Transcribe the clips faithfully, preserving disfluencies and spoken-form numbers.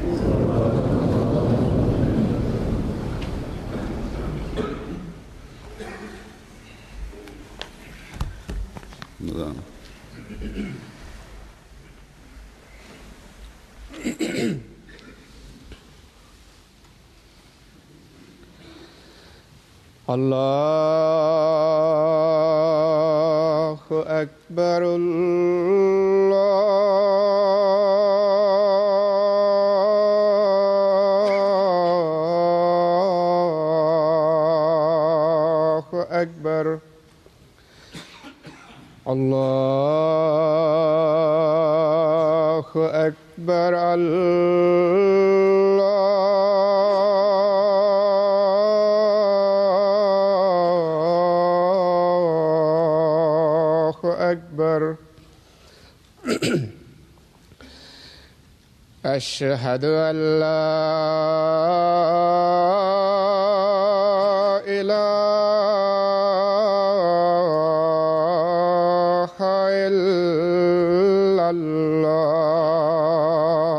الله أكبر. الله أكبر. الله أكبر. أكبر. أشهد أن لا إله إلا الله.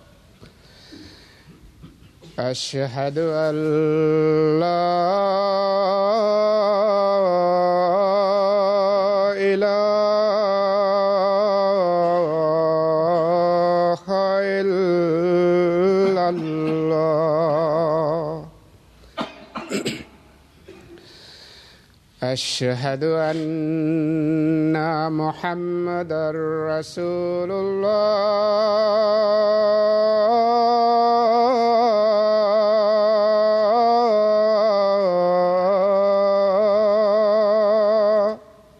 أشهد أن لا أشهد أن محمدًا رسول الله.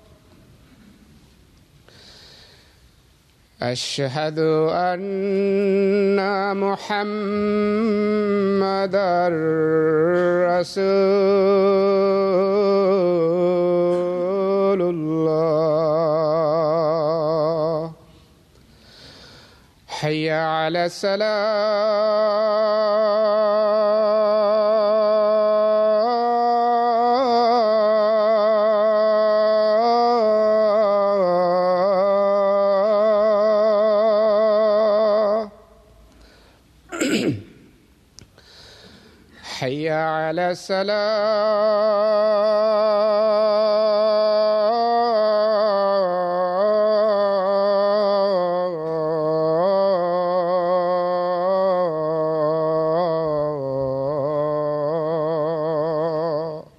أشهد أن محمدًا رسول الله. حي على الصلاة. حي على الصلاة.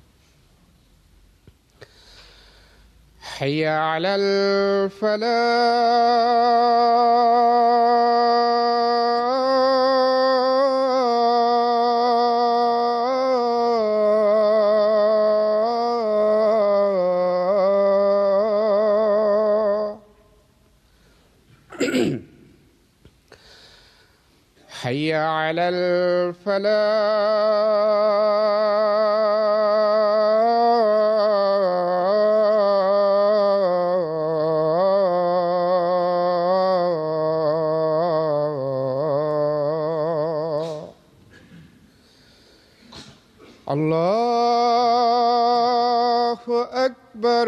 حي على الفلاح. حي على الفلاح. الله أكبر.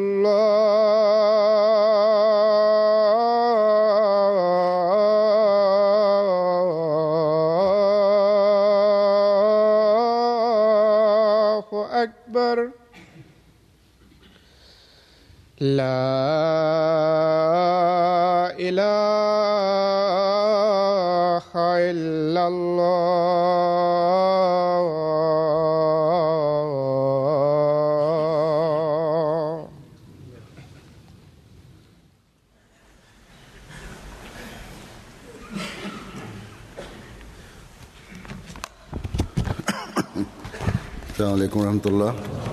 الله أكبر. لا إله إلا الله. السلام عليكم ورحمة الله.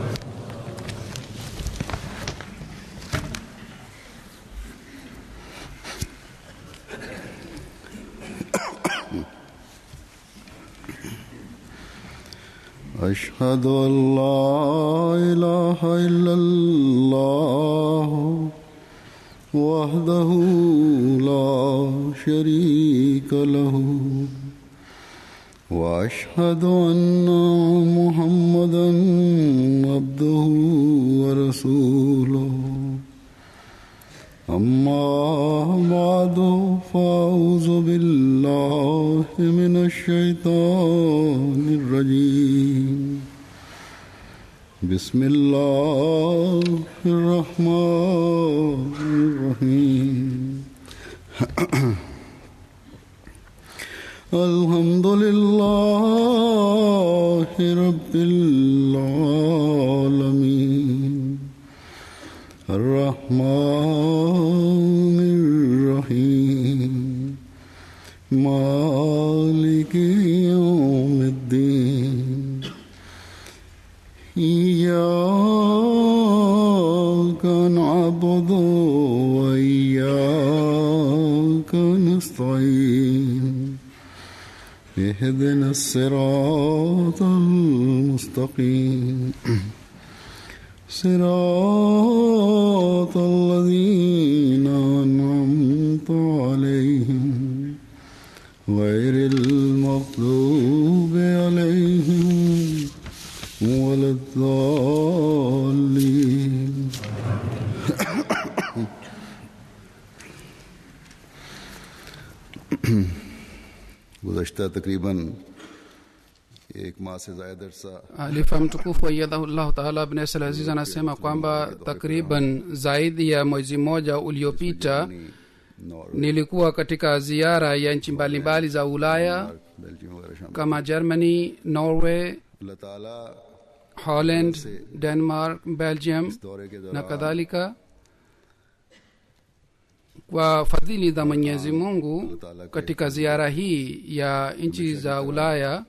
أشهد أن لا إله إلا الله وحده لا شريك له وأشهد أن محمدًا عبده ورسوله. أما بعد فأعوذ بالله من الشيطان الرجيم بسم الله الرحمن الرحيم الحمد لله رب العالمين الرحمن الرحيم مالك يوم الدين إياك نعبد وإياك نستعين اهدنا الصراط المستقيم صراط الذين أنعمت عليهم غير المغضوب عليهم ولا الضالين गुज़श्ता तकरीबन एक माह से ज़्यादा अरसा Alifa mtukufu ayyadahullahu ta'ala Ibn Salah Aziz anasema kwamba takriban zaidi ya mwezi mmoja uliopita nilikuwa katika ziara ya nchi mbalimbali za Ulaya kama Germany, Norway, Holland, Denmark, Belgium na kadhalika. Kwa fadhili za Mwenyezi Mungu, katika ziara hii ya nchi za Ulaya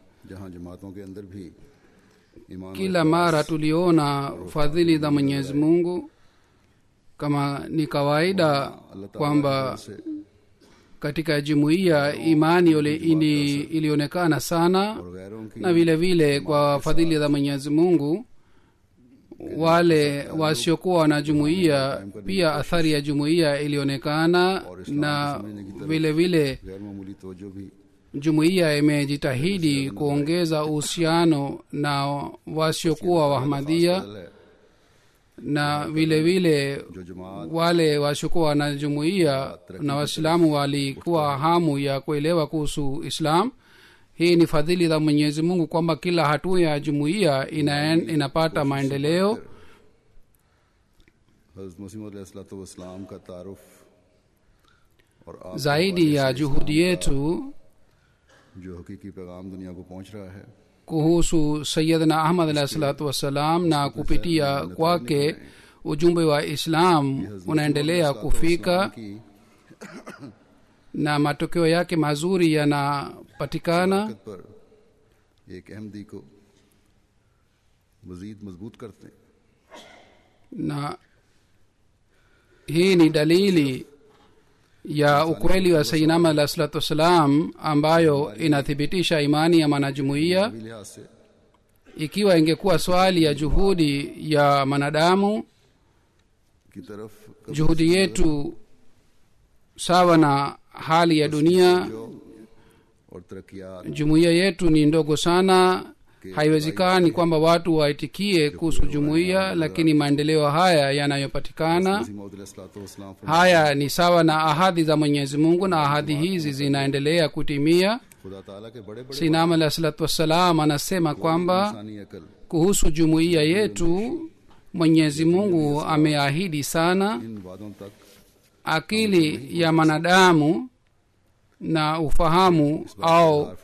kila mara tuliona fadhili za Mwenyezi Mungu. Kama ni kawaida kwamba katika jumuiya imani ile ilionekana sana, na vile vile kwa fadhili za Mwenyezi Mungu wale wasiokuwa na jumuiya pia athari ya jumuiya ilionekana, na vile vile jumuiya imejitahidi kuongeza uhusiano na wasiokuwa wa Ahmadiyya, na vile vile wale wasiokuwa na jumuiya na Waislamu walikuwa hamu ya kuelewa kuhusu Islam. Hii ni fadhili za Mwenyezi Mungu kwamba kila hatua ya jumuiya ina, inapata maendeleo. Zaidi ya juhudi yetu kuhusu Sayyidina Ahmad alayhi salatu wassalam, na kupitia kwake ujumbe wa Islam unaendelea kufika na matokeo yake mazuri yanapatikana. Na hii ni dalili ya ukweli wa Sayyidina Ahmad alayhi salatu wassalam ambayo inathibitisha imani ya manajumuiya. Ikiwa ingekuwa swali ya juhudi ya manadamu, juhudi yetu sawa na hali ya dunia, jumuiya yetu ni ndogo sana. Haiwezekani kwamba watu waitikie kuhusu jumuiya, lakini maendeleo haya yanayopatikana haya ni sawa na ahadi za Mwenyezi Mungu, na ahadi hizi zinaendelea kutimia. Sayyidina Ahmad alayhi salatu wassalam anasema kwamba kuhusu jumuiya yetu Mwenyezi Mungu ameahidi sana. Akili ya manadamu na ufahamu au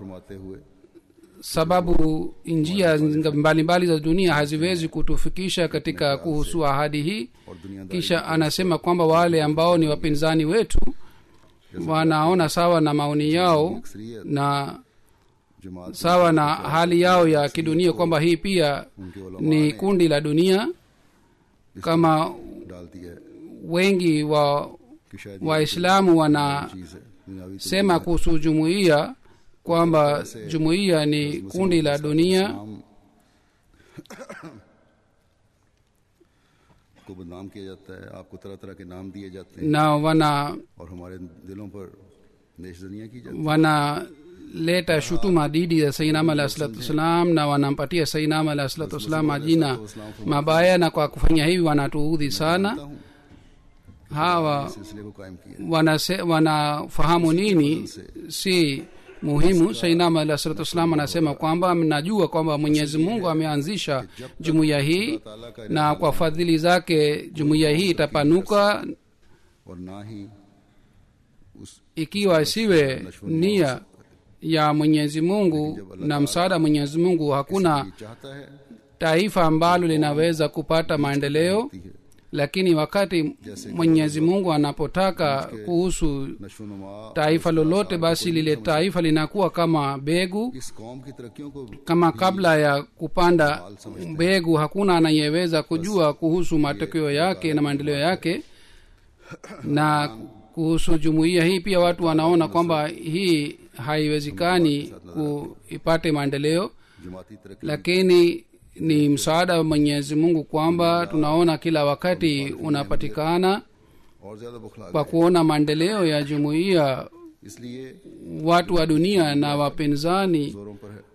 sababu njia mbalimbali za dunia haziwezi kutufikisha katika kuhusu ahadi hii. Kisha anasema kwamba wale ambao ni wapinzani wetu wanaona sawa na maoni yao na sawa na hali yao ya kidunia kwamba hii pia ni kundi la dunia. Kama wengi wa Waislamu wanasema kuhusu jumuiya kwamba jumuiya ni kundi la dunia, na wana wanaleta shutuma dhidi ya Sayyidina Ahmad alayhi salatu wassalam, na wanampatia Sayyidina Ahmad alayhi salatu wassalam majina mabaya, na kwa kufanya hivi wanatuudhi sana. hawa सिलसिले को कायम किया wanase, wanafahamu nini si muhimu. Sayyidina Alayhi Salatu Wassalam anasema kwamba mnajua kwamba Mwenyezi Mungu ameanzisha jumuiya hii na kwa fadhili zake jumuiya hii itapanuka, और ना ही उस ikiwa isiwe nia ya Mwenyezi Mungu na msaada wa Mwenyezi Mungu hakuna ये चाहता है taifa ambalo linaweza kupata maendeleo. Lakini wakati Mwenyezi Mungu anapotaka kuhusu नशोनुमा taifa lolote, basi lile taifa linakuwa kama begu. इस कौम की तरक्कियों को Kama kabla ya kupanda mbegu hakuna anayeweza kujua kuhusu matokeo yake na maendeleo yake. Na kuhusu jumuiya hii pia watu wanaona kwamba hii haiwezekani kuipate maendeleo, जमाती तरक्की lakini ni msaada wa Mwenyezi Mungu kwamba tunaona kila wakati unapatikana. और ज्यादा बुखला Kwa kuona maendeleo ya jumuiya, इसलिए watu wa dunia na wapinzani जोरों पर है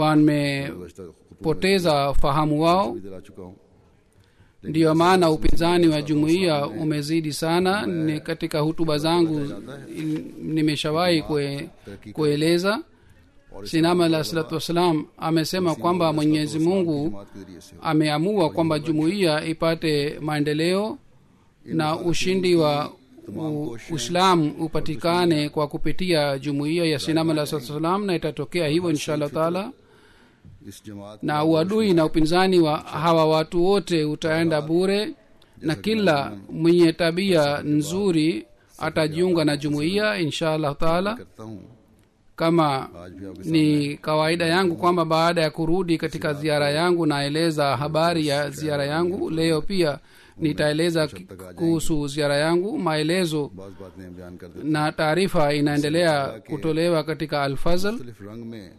wamepoteza fahamu wao. भी दिला चुका हूँ Ndiyo maana upinzani wa jumuiya umezidi sana. Ni katika hutuba zangu il- nimeshawahi kue, kueleza. Sinama Alayhi Salatu Wassalam amesema kwamba Mwenyezi Mungu जमात के जरिए से ameamua kwamba jumuiya ipate maendeleo na ushindi wa u- Uislamu upatikane kwa kupitia jumuiya ya Sinama Alayhi Salatu Wassalam, na itatokea hivyo inshallah taala. इस जमात Na uadui na upinzani wa hawa watu wote utaenda bure, na kila mwenye tabia nzuri atajiunga na jumuiya inshallah taala. करता हूँ Kama आज भी आपके ni kawaida yangu kwamba baada ya kurudi katika ziara yangu naeleza habari ya ziara yangu. Leo pia nitaeleza ki- kuhusu ziara yangu. Maelezo बाज बातें हम बयान कर देते na taarifa inaendelea kutolewa katika Al-Fazl. मुख्तलिफ रंग में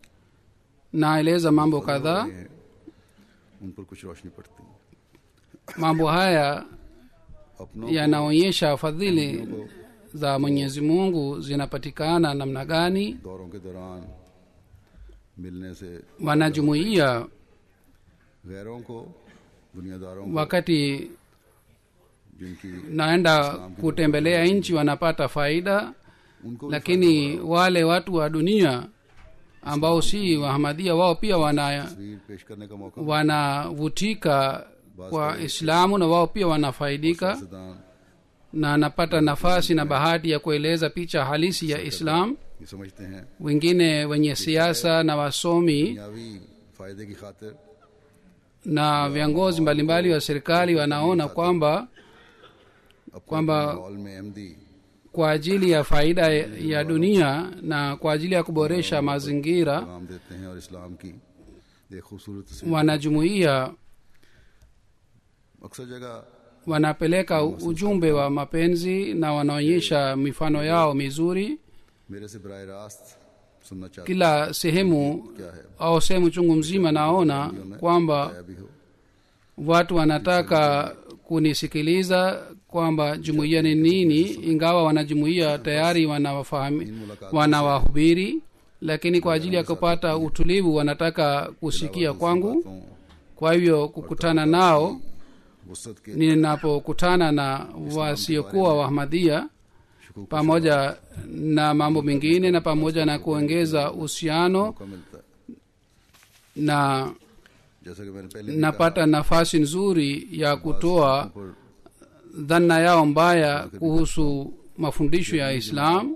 Naeleza mambo kadhaa. हैं, उन पर कुछ रोशनी पड़ती है Mambo haya अपनों yanaonyesha fadhili za Mwenyezi Mungu zinapatikana namna gani. दौरों के दौरान मिलने से Wanajumuiya गैरों को दुनियादारों को wakati जिनकी naenda kutembelea nchi wanapata faida, उनको lakini wale watu wa dunia ambao si Wahamadia wao pia wana तस्वीर पेश करने का मौका wanavutika kwa Islamu na wao pia wanafaidika, सदान na anapata nafasi na bahati ya kueleza picha halisi ya Islam. ये समझते हैं Wengine wenye siasa na wasomi दुनियावी फायदे की खातिर na viongozi mbalimbali wa serikali wanaona kwamba अपने kwamba माहौल में Ahmadi kwa ajili ya faida ya dunia na kwa ajili ya kuboresha mazingira, पैगाम देते हैं और इस्लाम की एक खूबसूरत तस्वीर wanajumuiya अक्सर जगह wanapeleka ujumbe wa mapenzi na wanaonyesha mifano yao mizuri. मेरे से बराह रास्त सुनना चाहते Kila sehemu au sehemu chungu mzima naona kwamba हैं भी हो watu wanataka kunisikiliza kwamba jumuiya ni nini, ingawa wanajumuiya tayari wanawafahami wanawahubiri, lakini kwa ajili ya kupata utulivu wanataka kusikia kwangu. बातों Kwa hivyo kukutana nao, वसत के ninapokutana na wasiokuwa Wahamadia शकूक pamoja na mambo mengine na pamoja na kuongeza uhusiano, का मिलता है na जैसा कि मैंने पहले भी napata nafasi nzuri ya kutoa पर dhana yao mbaya kuhusu mafundisho ya Islam.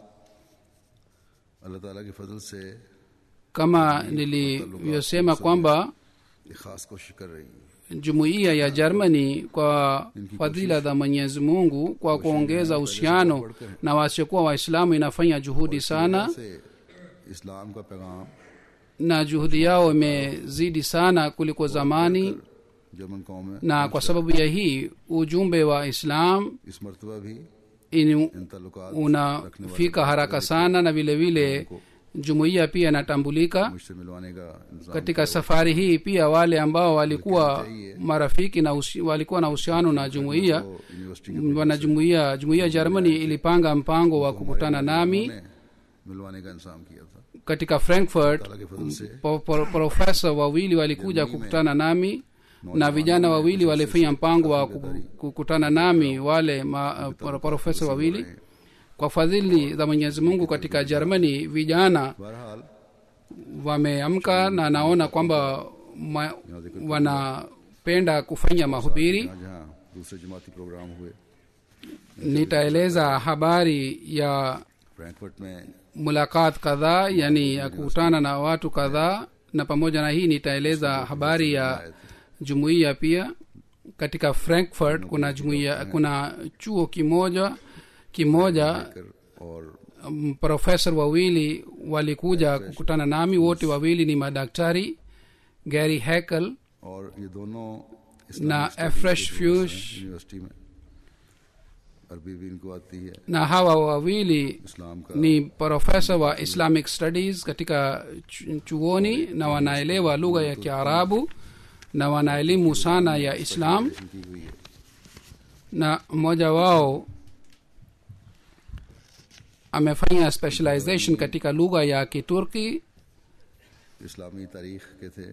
अल्लाह ताला के फजल से Kama nilivyosema kwamba एक खास कोशिश कर रही है jumuiya ya Germany kwa fadhila za Mwenyezi Mungu kwa kuongeza uhusiano na wasiokuwa Waislamu inafanya juhudi sana, से इस्लाम का पैगाम na juhudi yao imezidi sana kuliko zamani, German कौम में na kwa sababu ya hii ujumbe wa Islam इस मरतबा भी inu, इन ताल्लुकात unafika haraka sana, na vile vile jumuiya pia inatambulika. मुझसे मिलवाने का इंतजाम Katika safari hii pia wale ambao walikuwa marafiki na usi, walikuwa na uhusiano na jumuiya university wanajumuiya jumuiya Germany ilipanga mpango wa kukutana nami ने मिलवाने का इंतजाम किया था katika Frankfurt. अल्लाह के फजल से po- po- Profesa wawili walikuja kukutana nami na vijana wawili walifanya mpango wa ku- kukutana nami, wale ma, uh, profesa wawili. Kwa fadhili za Mwenyezi Mungu, katika Germany vijana बहरहाल wameamka na naona kwamba ma, wanapenda kufanya mahubiri. यहाँ जहाँ दूसरे जमाती प्रोग्राम हुए Nitaeleza habari ya Frankfurt में mulakat kadhaa, yani ya kukutana na watu kadhaa, na pamoja na hii nitaeleza habari ya jumuiya pia. Katika Frankfurt kuna jumuiya, kuna chuo kimoja kimoja कर और um, profesa wawili walikuja kukutana nami, wote wawili ni madaktari, Gary Haeckel और ये दोनों na Islamic Afresh studies के Fuchs, professor हैं university में, अरबी भी इनको आती है, na hawa wawili इस्लाम का ni profesa wa Islamic Studies katika chu- chuoni, na wanaelewa lugha ya Kiarabu na wanaelimu sana ya Islam. की हुई है। Na mmoja wao amefanya specialization katika lugha ya Kiturki, इस्लामी तारीख के थे,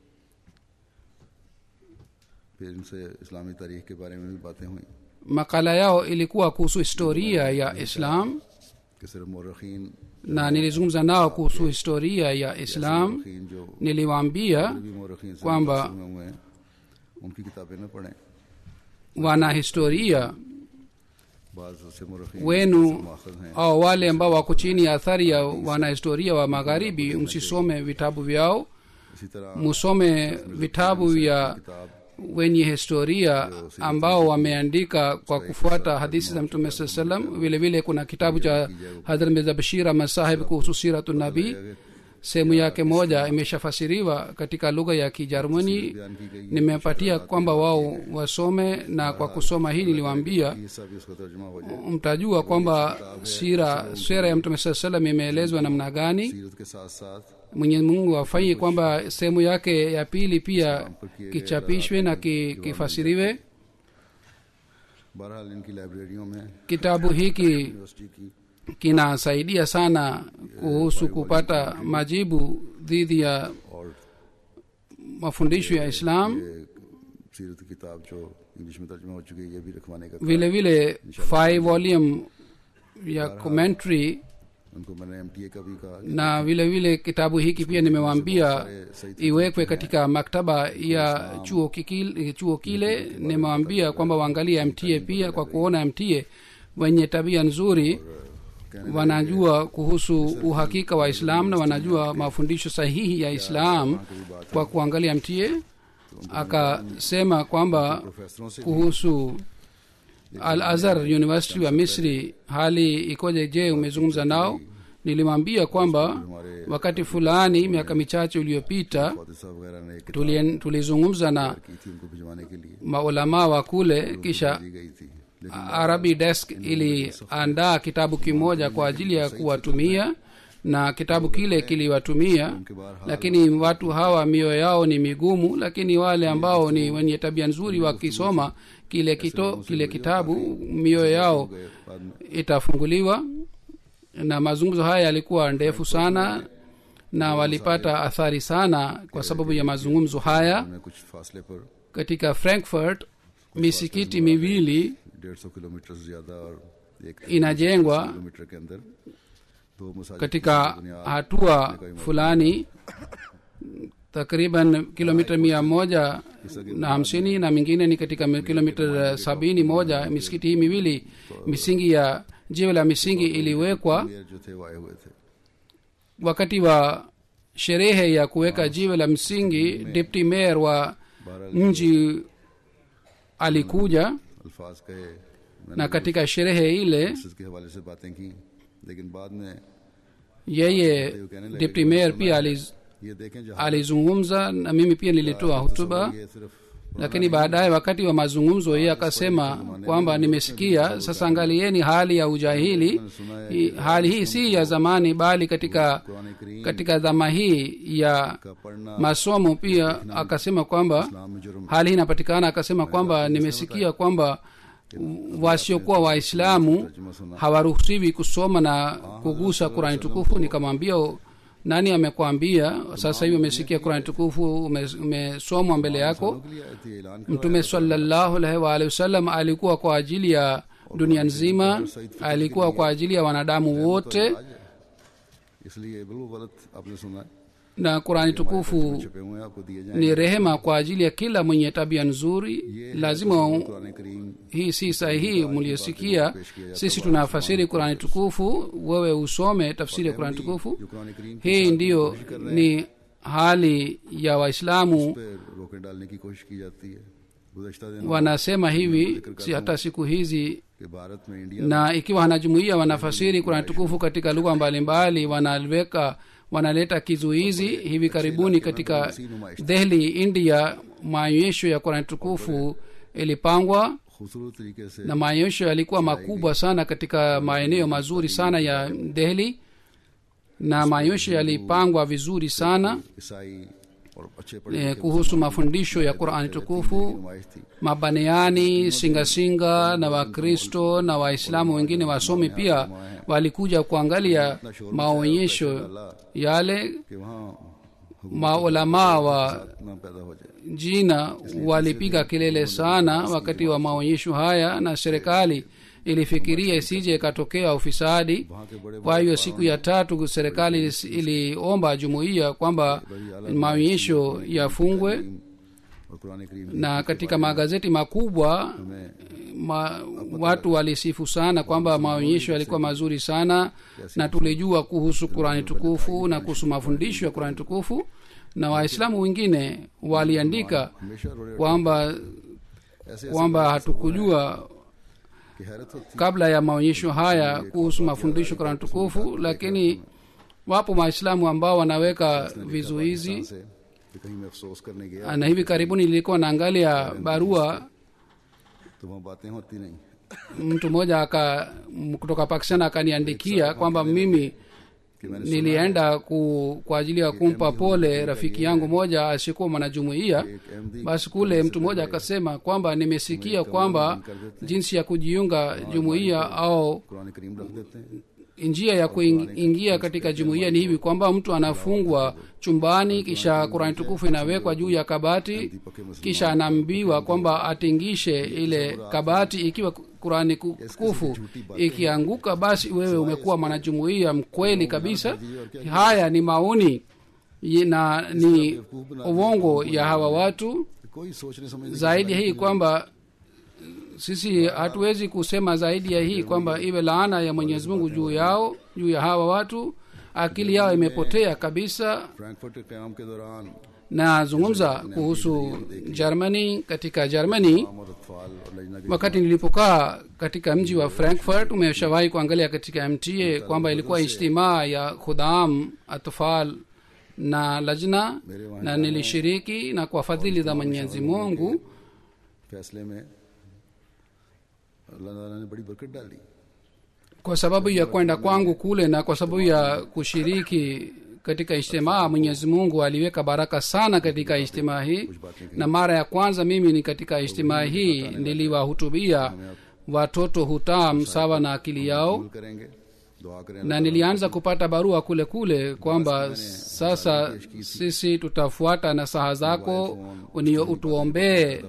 फिर इनसे इस्लामी तारीख के बारे में भी बातें हुई makala yao ilikuwa kuhusu historia ya Islam, कि सिर्फ मौरखीन na nilizungumza nao kuhusu historia ya Islam. मौरखीन जो Niliwaambia भी मौरखीन से kwamba मुतासिर हुए हैं उनकी किताबें न पढ़ें, wanahistoria बाज से मौरखीन wenu माखज़ हैं, au wale ambao wako chini ya athari ya wanahistoria wa magharibi, msisome vitabu vyao, इसी तरह musome vitabu vya किताब wenye historia ambao wameandika kwa kufuata hadithi za Mtume saa salam. Vile vile kuna kitabu cha Hadhrat Mirza Bashir Ahmad Sahib kuhusu siratu nabii, sehemu yake moja imeshafasiriwa katika lugha ya Kijerumani. बयान की गई Nimepatia kwamba wao wasome, na kwa kusoma hii niliwaambia ये सब इसका तर्जुमा हो जाए। mtajua kwamba sira sera ya Mtume saa salam imeelezwa namna gani. सीरत के साथ साथ Mwenyezi Mungu afanye kwamba sehemu yake ya pili pia kichapishwe na ki, kifasiriwe. बहरहाल इनकी लाइब्रेरियों में Kitabu hiki यूनिवर्सिटी की kinasaidia sana kuhusu kupata majibu dhidi ya और mafundisho ya Islam. ये सीरत की किताब जो इंग्लिश में तर्जुमा हो चुकी है ये भी रखवाने का Vile vile five volume ya commentary, उनको मैंने एमटीए का भी कहा na vile vile kitabu hiki pia nimewaambia iwekwe katika maktaba ya chuo kikile, chuo kile. Nimewaambia kwamba waangalie M T A pia, kwa kuona M T A wenye tabia nzuri wanajua kuhusu uhakika wa Islam na wanajua mafundisho sahihi ya Islam kwa kuangalia M T A. Akasema kwamba प्रोफेसरों से kuhusu Al Azhar University wa Misri hali ikoje? Je, umezungumza nao? Nilimwambia kwamba wakati fulani miaka michache iliyopita फौजी साहब वगैरह ने एक किताब tuli- tulizungumza na की थी उनको भिजवाने के लिए maulamaa wa kule, kisha दी गई थी, लेकिन Arabi Desk iliandaa kitabu kimoja kwa ajili ya kuwatumia, na kitabu kile kiliwatumia, lakini watu hawa mioyo yao ni migumu. Lakini wale ambao ni wenye tabia nzuri wakisoma kile kito, kile kitabu mioyo yao बाद में itafunguliwa. Na mazungumzo haya yalikuwa ndefu sana na walipata athari sana kwa sababu ya mazungumzo haya. उन्होंने कुछ फासले पर Katika Frankfurt misikiti miwili डेढ़ सौ किलोमीटर से ज्यादा और एक inajengwa किलोमीटर के अंदर दो मसाजिद katika hatua fulani, takriban kilomita mia moja na hamsini na mingine ni katika mi- kilomita sabini moja. Misikiti hii miwili misingi ya jiwe la misingi iliwekwa mayor जो थे वो आए हुए थे, wakati wa sherehe ya kuweka jiwe la msingi. Deputy mayor wa mji alikuja, अल्फाज कहे, मैंने na katika sherehe ile मस्जिद के हवाले से बातें की, लेकिन बाद में yeye deputy mayor pia aliz, ये देखें जहाँ alizungumza na mimi pia nilitoa hotuba. ये सिर्फ Lakini baadaye wakati wa mazungumzo yeye akasema kwamba nimesikia, sasa angalieni hali ya ujahili. Hi- hali hii si ya zamani, bali katika Quran करीम katika dhama hii ya का पढ़ना masomo pia. Akasema kwamba इस्लाम में जुर्म hali hii inapatikana. Akasema kwamba nimesikia kwamba wasiokuwa Waislamu hawaruhusiwi kusoma na kugusa Qurani tukufu. Nikamwambia nani amekwambia sasa hivi umesikia qurani tukufu ume- umesomwa mbele yako के लिए आयत ये ऐलान mtume sallallahu alaihi wa alihi wasallam alikuwa kwa ajili ya dunia nzima alikuwa kwa ajili ya wanadamu wote आज है। इसलिए बिल्कुल गलत आपने सुना है na qurani tukufu छुपे हुए हैं, आपको दिए जाएंगे ni rehema kwa ajili ya kila mwenye tabia nzuri lazima Quran करीम hii si sahihi mliosikia sisi tunafasiri qurani tukufu wewe usome tafsiri ya qurani tukufu जो कुरान करीम hii ndiyo ni hali ya waislamu पे रोके डालने की कोशिश की जाती है गुज़श्ता दिनों wanasema hivi si hata siku hizi के भारत में India na ikiwa wanajumuia wanafasiri qurani tukufu katika lugha mbalimbali wanaweka wanaleta kizuizi hivi karibuni katika delhi india maonyesho ya qurani tukufu ilipangwa खूबसूरत तरीके से na maonyesho yalikuwa makubwa sana katika maeneo mazuri sana ya delhi na maonyesho yalipangwa vizuri sana ईसाई और अच्छे पढ़े eh, kuhusu mafundisho ya qurani tukufu नुमाइश थी mabaneani singasinga na wakristo na waislamu wengine wasomi pia walikuja kuangalia maonyesho yale कि वहाँ maulamaa wa ना पैदा हो जाए jina walipiga kelele sana wakati wa maonyesho haya na serikali ilifikiria isije ikatokea ufisadi वहाँ के बड़े kwa hiyo siku ya tatu serikali iliomba jumuiya kwamba maonyesho yafungwe और कुरान करीम na katika magazeti makubwa में ma, watu walisifu sana kwamba maonyesho yalikuwa mazuri sana na tulijua kuhusu qurani tukufu na kuhusu mafundisho ya qurani tukufu na waislamu wengine waliandika हमेशा रोड़े kwamba ऐसे kwamba hatukujua की हैरत होती kabla ya maonyesho haya kuhusu mafundisho qurani tukufu lakini wapo waislamu ambao wanaweka vizuizi से कि कहीं मैं अफसोस करने गया na hivi karibuni nilikuwa naangalia barua तो वहाँ बातें होती नहीं mtu mmoja aka m- kutoka pakistan akaniandikia kwamba mimi nilienda ku, kwa ajili ya kumpa pole rafiki yangu moja asikuwa mwanajumuia एक Ahmadi basi kule mtu mmoja akasema kwamba nimesikia kwamba jinsi ya kujiunga jumuiya au Quran करीम रख देते हैं njia ya kuingia katika jumuiya ni hivi kwamba mtu anafungwa chumbani kisha qurani tukufu inawekwa juu ya kabati kisha anaambiwa kwamba atingishe ile kabati ikiwa qurani tukufu ikianguka basi wewe umekuwa mwanajumuiya mkweli kabisa haya ni maoni ye- na ni uongo ya hawa watu कोई सोचने समझने zaidi ya hii kwamba sisi hatuwezi kusema zaidi ya hii kwamba iwe laana ya mwenyezi mungu juu yao juu ya hawa watu akili yao imepotea kabisa Frankfurt के क्याम के दौरान nazungumza kuhusu germany katika germany और अतफाल और लजना के wakati nilipokaa katika mji wa frankfurt umeshawahi kuangalia katika mta kwamba ilikuwa ijtimaa ya khudam atfal na lajna na nilishiriki na kwa fadhili za mwenyezi mungu फैसले में अल्लाह ताला ने बड़ी बरकत डाली kwa sababu ya kwenda kwangu kule na kwa sababu ya kushiriki katika ijtimaa mwenyezi mungu aliweka baraka sana katika ijtimaa hii na mara ya kwanza mimi ni katika ijtimaa hii niliwahutubia watoto hutam sawa na akili yao कबूल करेंगे दुआ करें na nilianza kupata barua kule kule kwamba sasa sisi tutafuata nasaha zako unio utuombee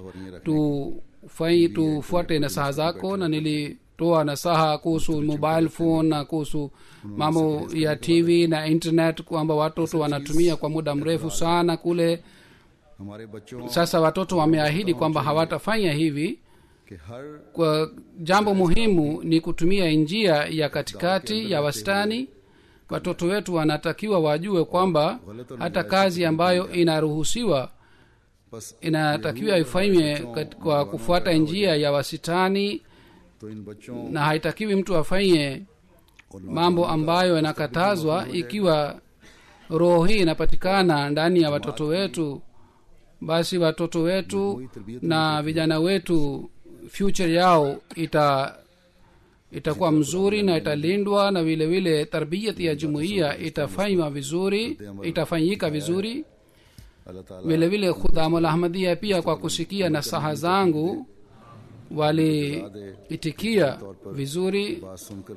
tufai tufuate nasaha zako na nilitoa nasaha kuhusu mobile phone na kuhusu mambo ya tv na internet kwamba watoto wanatumia kwa muda mrefu sana kule हमारे बच्चों sasa watoto wameahidi kwamba hawatafanya hivi के हर kwa jambo muhimu ni kutumia njia ya katikati ya wastani watoto wetu wanatakiwa wajue kwamba hata kazi ambayo inaruhusiwa बस inatakiwa ifanywe kat- kwa kufuata njia ya wasitani तो इन बच्चों na haitakiwi mtu afanye mambo ambayo yanakatazwa ikiwa roho hii inapatikana ndani ya watoto wetu basi watoto wetu na vijana wetu future yao ita itakuwa mzuri na italindwa na vile vile tarbiyati ya jumuiya itafanywa vizuri itafanyika vizuri अल्लाह ताला vile vile khudamul ahmadia pia kwa kusikia nasaha zangu waliitikia vizuri बात सुनकर फिर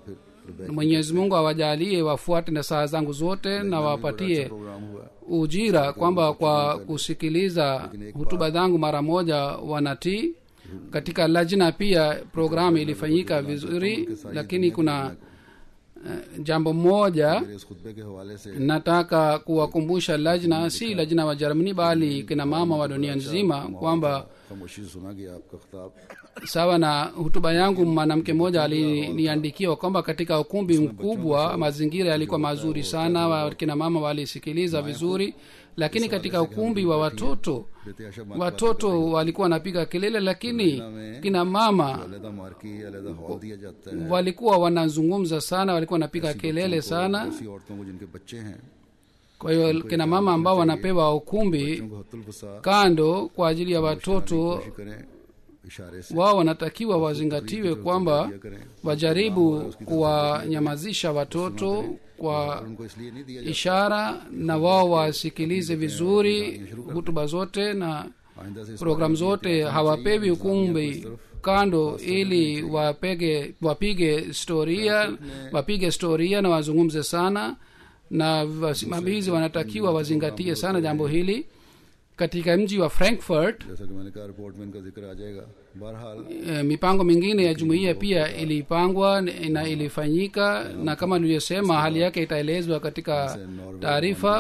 mwenyezi mungu awajalie wafuate na saa zangu zote na wapatie programme हुआ ujira kwamba kwa kusikiliza hutuba zangu mara moja wanatii. Katika lajna pia programu ilifanyika vizuri, lakini kuna uh, jambo moja मेरे इस खुतबे के हवाले से nataka kuwakumbusha lajna, si lajna wa Germany bali kina mama wa dunia nzima, kwamba खामोशी से सुना गया आपका खिताब sawa na hutuba yangu mwanamke mmoja aliniandikia kwamba katika ukumbi mkubwa mazingira yalikuwa mazuri sana, wakina mama walisikiliza vizuri, lakini katika ukumbi wa watoto watoto walikuwa wanapiga kelele, lakini kina mama अलहदा marquee अलहदा hall दिया जाता है walikuwa wanazungumza sana, walikuwa wanapiga kelele sana. ऐसी औरतों को जिनके बच्चे हैं Kwa hiyo kina mama ambao wanapewa ukumbi उनको हत्तुल फसा kando kwa ajili ya watoto करें इशारे से wao wanatakiwa wazingatiwe kwamba wajaribu kuwanyamazisha watoto kwa उनको इसलिए नहीं दिया ishara, na wao wasikilize vizuri hutuba zote na आइंदा से programu zote. Hawapewi ukumbi kando ili wapege wapige historia wapige historia na wazungumze sana, na wasimamizi wanatakiwa wazingatie sana jambo hili. Katika mji wa Frankfurt जैसा कि मैंने कहा रिपोर्ट में इनका जिक्र आ जाएगा. बहरहाल e, mipango mingine ya jumuiya pia ilipangwa na ilifanyika, na kama nilivyosema hali yake itaelezwa katika taarifa.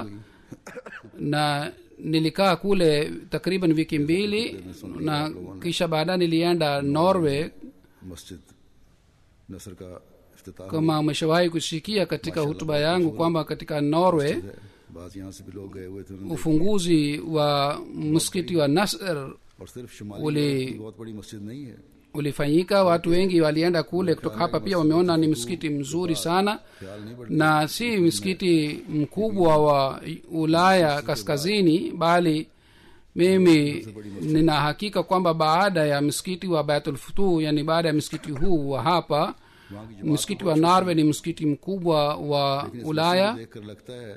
Na nilikaa kule takriban wiki mbili, na kisha baadaye nilienda Norway. मस्जिद नसर का इफ्तिताह Kama umeshawahi kusikia katika hutuba yangu kwamba katika Norway है. बाज यहाँ से भी लोग गए हुए थे उन्होंने ufunguzi wa msikiti wa Nasr और सिर्फ शुमाली उले- की बहुत बड़ी मस्जिद नहीं है. ulifanyika. Watu wengi walienda kule kutoka hapa, pia wameona ni msikiti mzuri sana, ख्याल नहीं बढ़ता na si msikiti mkubwa wa Ulaya kaskazini, bali mimi nina hakika kwamba baada ya msikiti wa Baitul Futuh, yani baada ya msikiti huu wa hapa, वहाँ की msikiti wa Norway ni msikiti mkubwa wa Ulaya. देख कर लगता है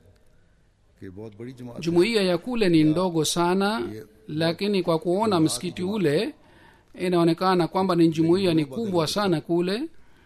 कि बहुत बड़ी जमात Jumuiya ya kule ni ndogo sana, lakini kwa kuona msikiti ule inaonekana kwamba ni jumuiya ni kubwa sana kule,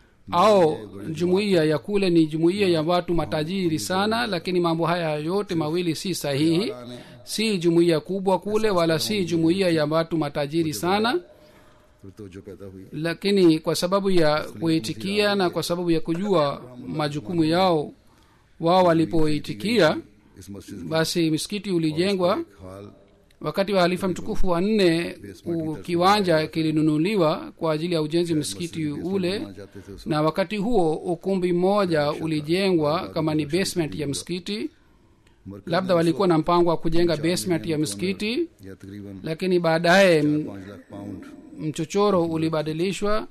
au jumuiya ya kule ni jumuiya ya watu matajiri sana. Lakini mambo haya yote mawili si sahihi. Si jumuiya kubwa kule, wala si jumuiya ya watu matajiri sana, फिर तो जो पैदा हुई lakini kwa sababu ya kuitikia na kwa sababu ya kujua majukumu yao, wao walipoitikia, इस मस्जिद basi msikiti ulijengwa. का हाल Wakati wa halifa mtukufu wa nne, u- kiwanja kilinunuliwa kwa ajili ya ujenzi msikiti ule, जाते थे उस na wakati huo ukumbi mmoja ulijengwa kama ni basement ya msikiti. Labda walikuwa na mpango wa kujenga basement ya msikiti, या तकरीबन lakini baadaye m- पाँच lakh pound. mchochoro ulibadilishwa,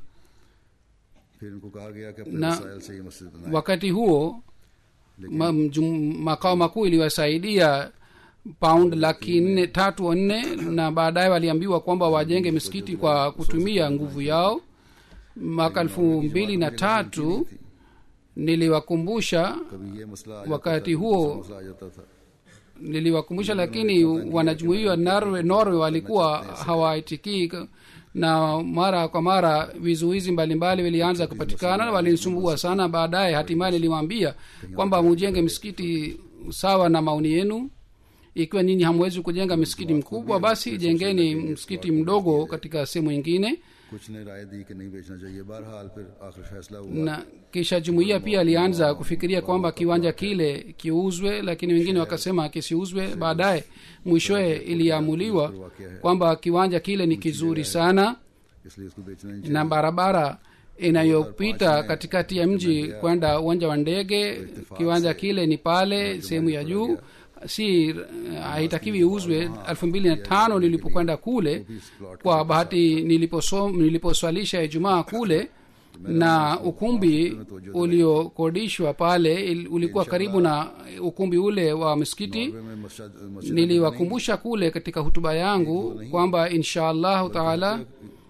फिर इनको कहा गया कि अपने ना- वसाइल से ये मस्जिद बनाए. wakati huo ma, mjum- makao makuu iliwasaidia pound laki nne tatu nne, na baadaye waliambiwa kwamba wajenge msikiti kwa kutumia nguvu yao. Mwaka elfu mbili na tatu niliwakumbusha कभी ये मसला आ जाता wakati था, huo दूसरा मसला आ जाता था. niliwakumbusha, lakini wanajumuiya wa Norway, Norway walikuwa hawaitikii, na mara kwa mara vizuizi mbalimbali vilianza kupatikana na walinisumbua sana. Baadaye hatimaye niliwaambia kwamba mujenge msikiti sawa na maoni yenu. Ikiwa nyinyi hamwezi kujenga msikiti mkubwa, basi jengeni msikiti mdogo katika sehemu nyingine. कुछ ने राय दी कि नहीं बेचना चाहिए. बहरहाल फिर आखिर फैसला हुआ Na kisha jumuiya pia alianza kufikiria kwamba kiwanja kile kiuzwe, lakini wengine wakasema kisiuzwe. Baadaye mwishowe iliamuliwa kwamba kiwanja kile ni kizuri sana, इसलिए इसको बेचना नहीं na barabara inayopita katikati ya mji kwenda uwanja wa ndege, kiwanja kile ni pale sehemu ya juu, si haitakiwi iuzwe. elfu mbili na tano nilipokwenda kule, kwa bahati niliposom, niliposwalisha Ijumaa kule, na ukumbi uliokodishwa pale il- ulikuwa karibu na ukumbi ule wa msikiti. चाहिए. में मस्जिद मस्जिद Niliwakumbusha kule katika hutuba yangu kwamba insha allahu taala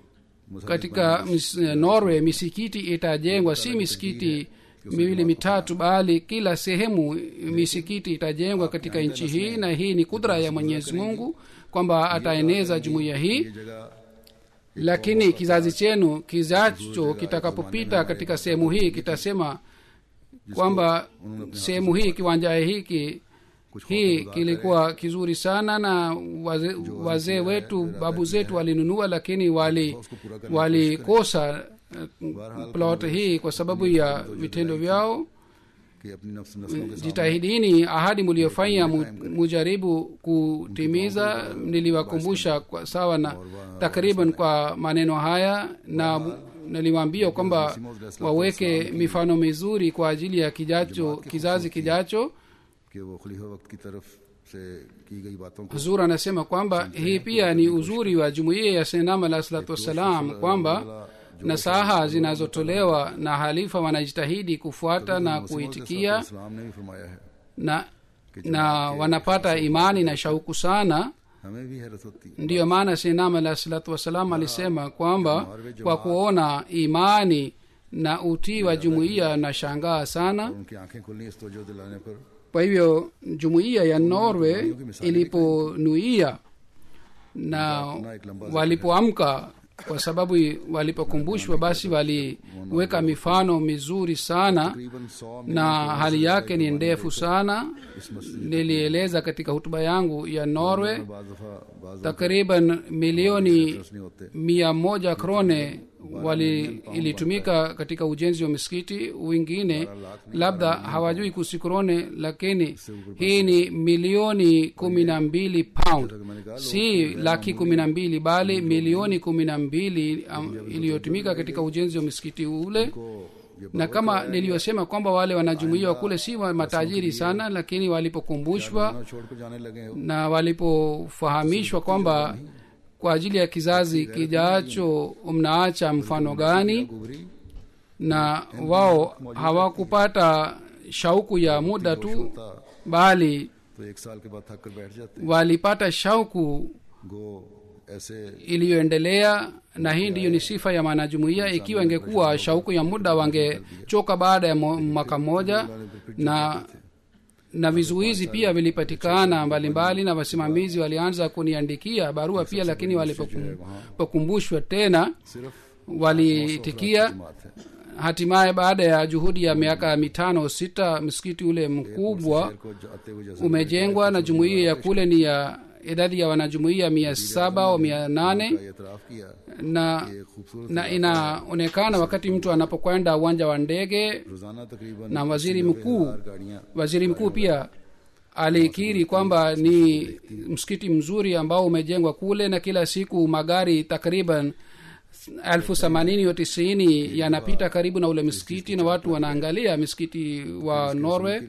katika mis, Norway misikiti itajengwa, si misikiti miwili mitatu, bali kila sehemu misikiti itajengwa katika nchi hii, na hii ni kudra ya Mwenyezi Mungu kwamba ataeneza jumuiya hii. ये जगह lakini kizazi chenu kizacho kitakapopita katika sehemu hii kitasema kwamba sehemu hii kiwanja hiki hii kilikuwa kizuri sana na wazee waze wetu babu zetu walinunua, lakini wali walikosa uh, plot hii kwa sababu ya vitendo vyao. Jitahidini ahadi mliofanya mujaribu kutimiza. Niliwakumbusha kwa sawa na takriban kwa maneno haya, na niliwaambia kwamba waweke mifano mizuri kwa ajili ya kijacho kizazi kijacho. Huzur anasema kwamba hii pia ni uzuri wa jumuiya ya Sayyidina alayhi salatu wassalam, kwamba nasaha zinazotolewa na halifa wanajitahidi kufuata na kuitikia na, na wanapata imani na shauku sana. Ndiyo maana Sayyidina alayhi salatu wassalam alisema kwamba kwa kuona imani na utii wa jumuiya na shangaa sana. Kwa hivyo jumuiya ya Norway iliponuia na walipoamka, kwa sababu walipokumbushwa, basi waliweka mifano mizuri sana na hali yake ni ndefu sana. Nilieleza katika hutuba yangu ya Norway, takriban milioni mia moja krone wali ilitumika katika ujenzi wa misikiti. Wengine labda hawajui kuhusu krone, lakini hii ni milioni kumi na mbili pound, si laki kumi na mbili bali milioni kumi na mbili um, iliyotumika katika ujenzi wa misikiti ule. Na kama niliyosema kwamba wale wanajumuiya wa kule si matajiri sana, lakini walipokumbushwa na walipofahamishwa kwamba kwa ajili ya kizazi kijacho mnaacha mfano gani, na wao hawakupata shauku ya muda tu, bali walipata shauku iliyoendelea. Na hii ndiyo ni sifa ya wanajumuiya. Ikiwa ingekuwa shauku ya muda, wangechoka baada ya mwaka mmoja. Na na vizuizi pia vilipatikana mbalimbali, na wasimamizi walianza kuniandikia barua pia, lakini walipokumbushwa tena waliitikia. Hatimaye baada ya juhudi ya miaka mitano sita, msikiti ule mkubwa umejengwa, na jumuiya ya kule ni ya idadi ya wanajumuiya mia saba au mia nane, na na inaonekana wakati mtu anapokwenda uwanja wa ndege. Na waziri mkuu waziri mkuu pia alikiri kwamba ni msikiti mzuri ambao umejengwa kule, na kila siku magari takriban elfu themanini au tisini yanapita karibu na ule msikiti, na watu wanaangalia msikiti wa Norway.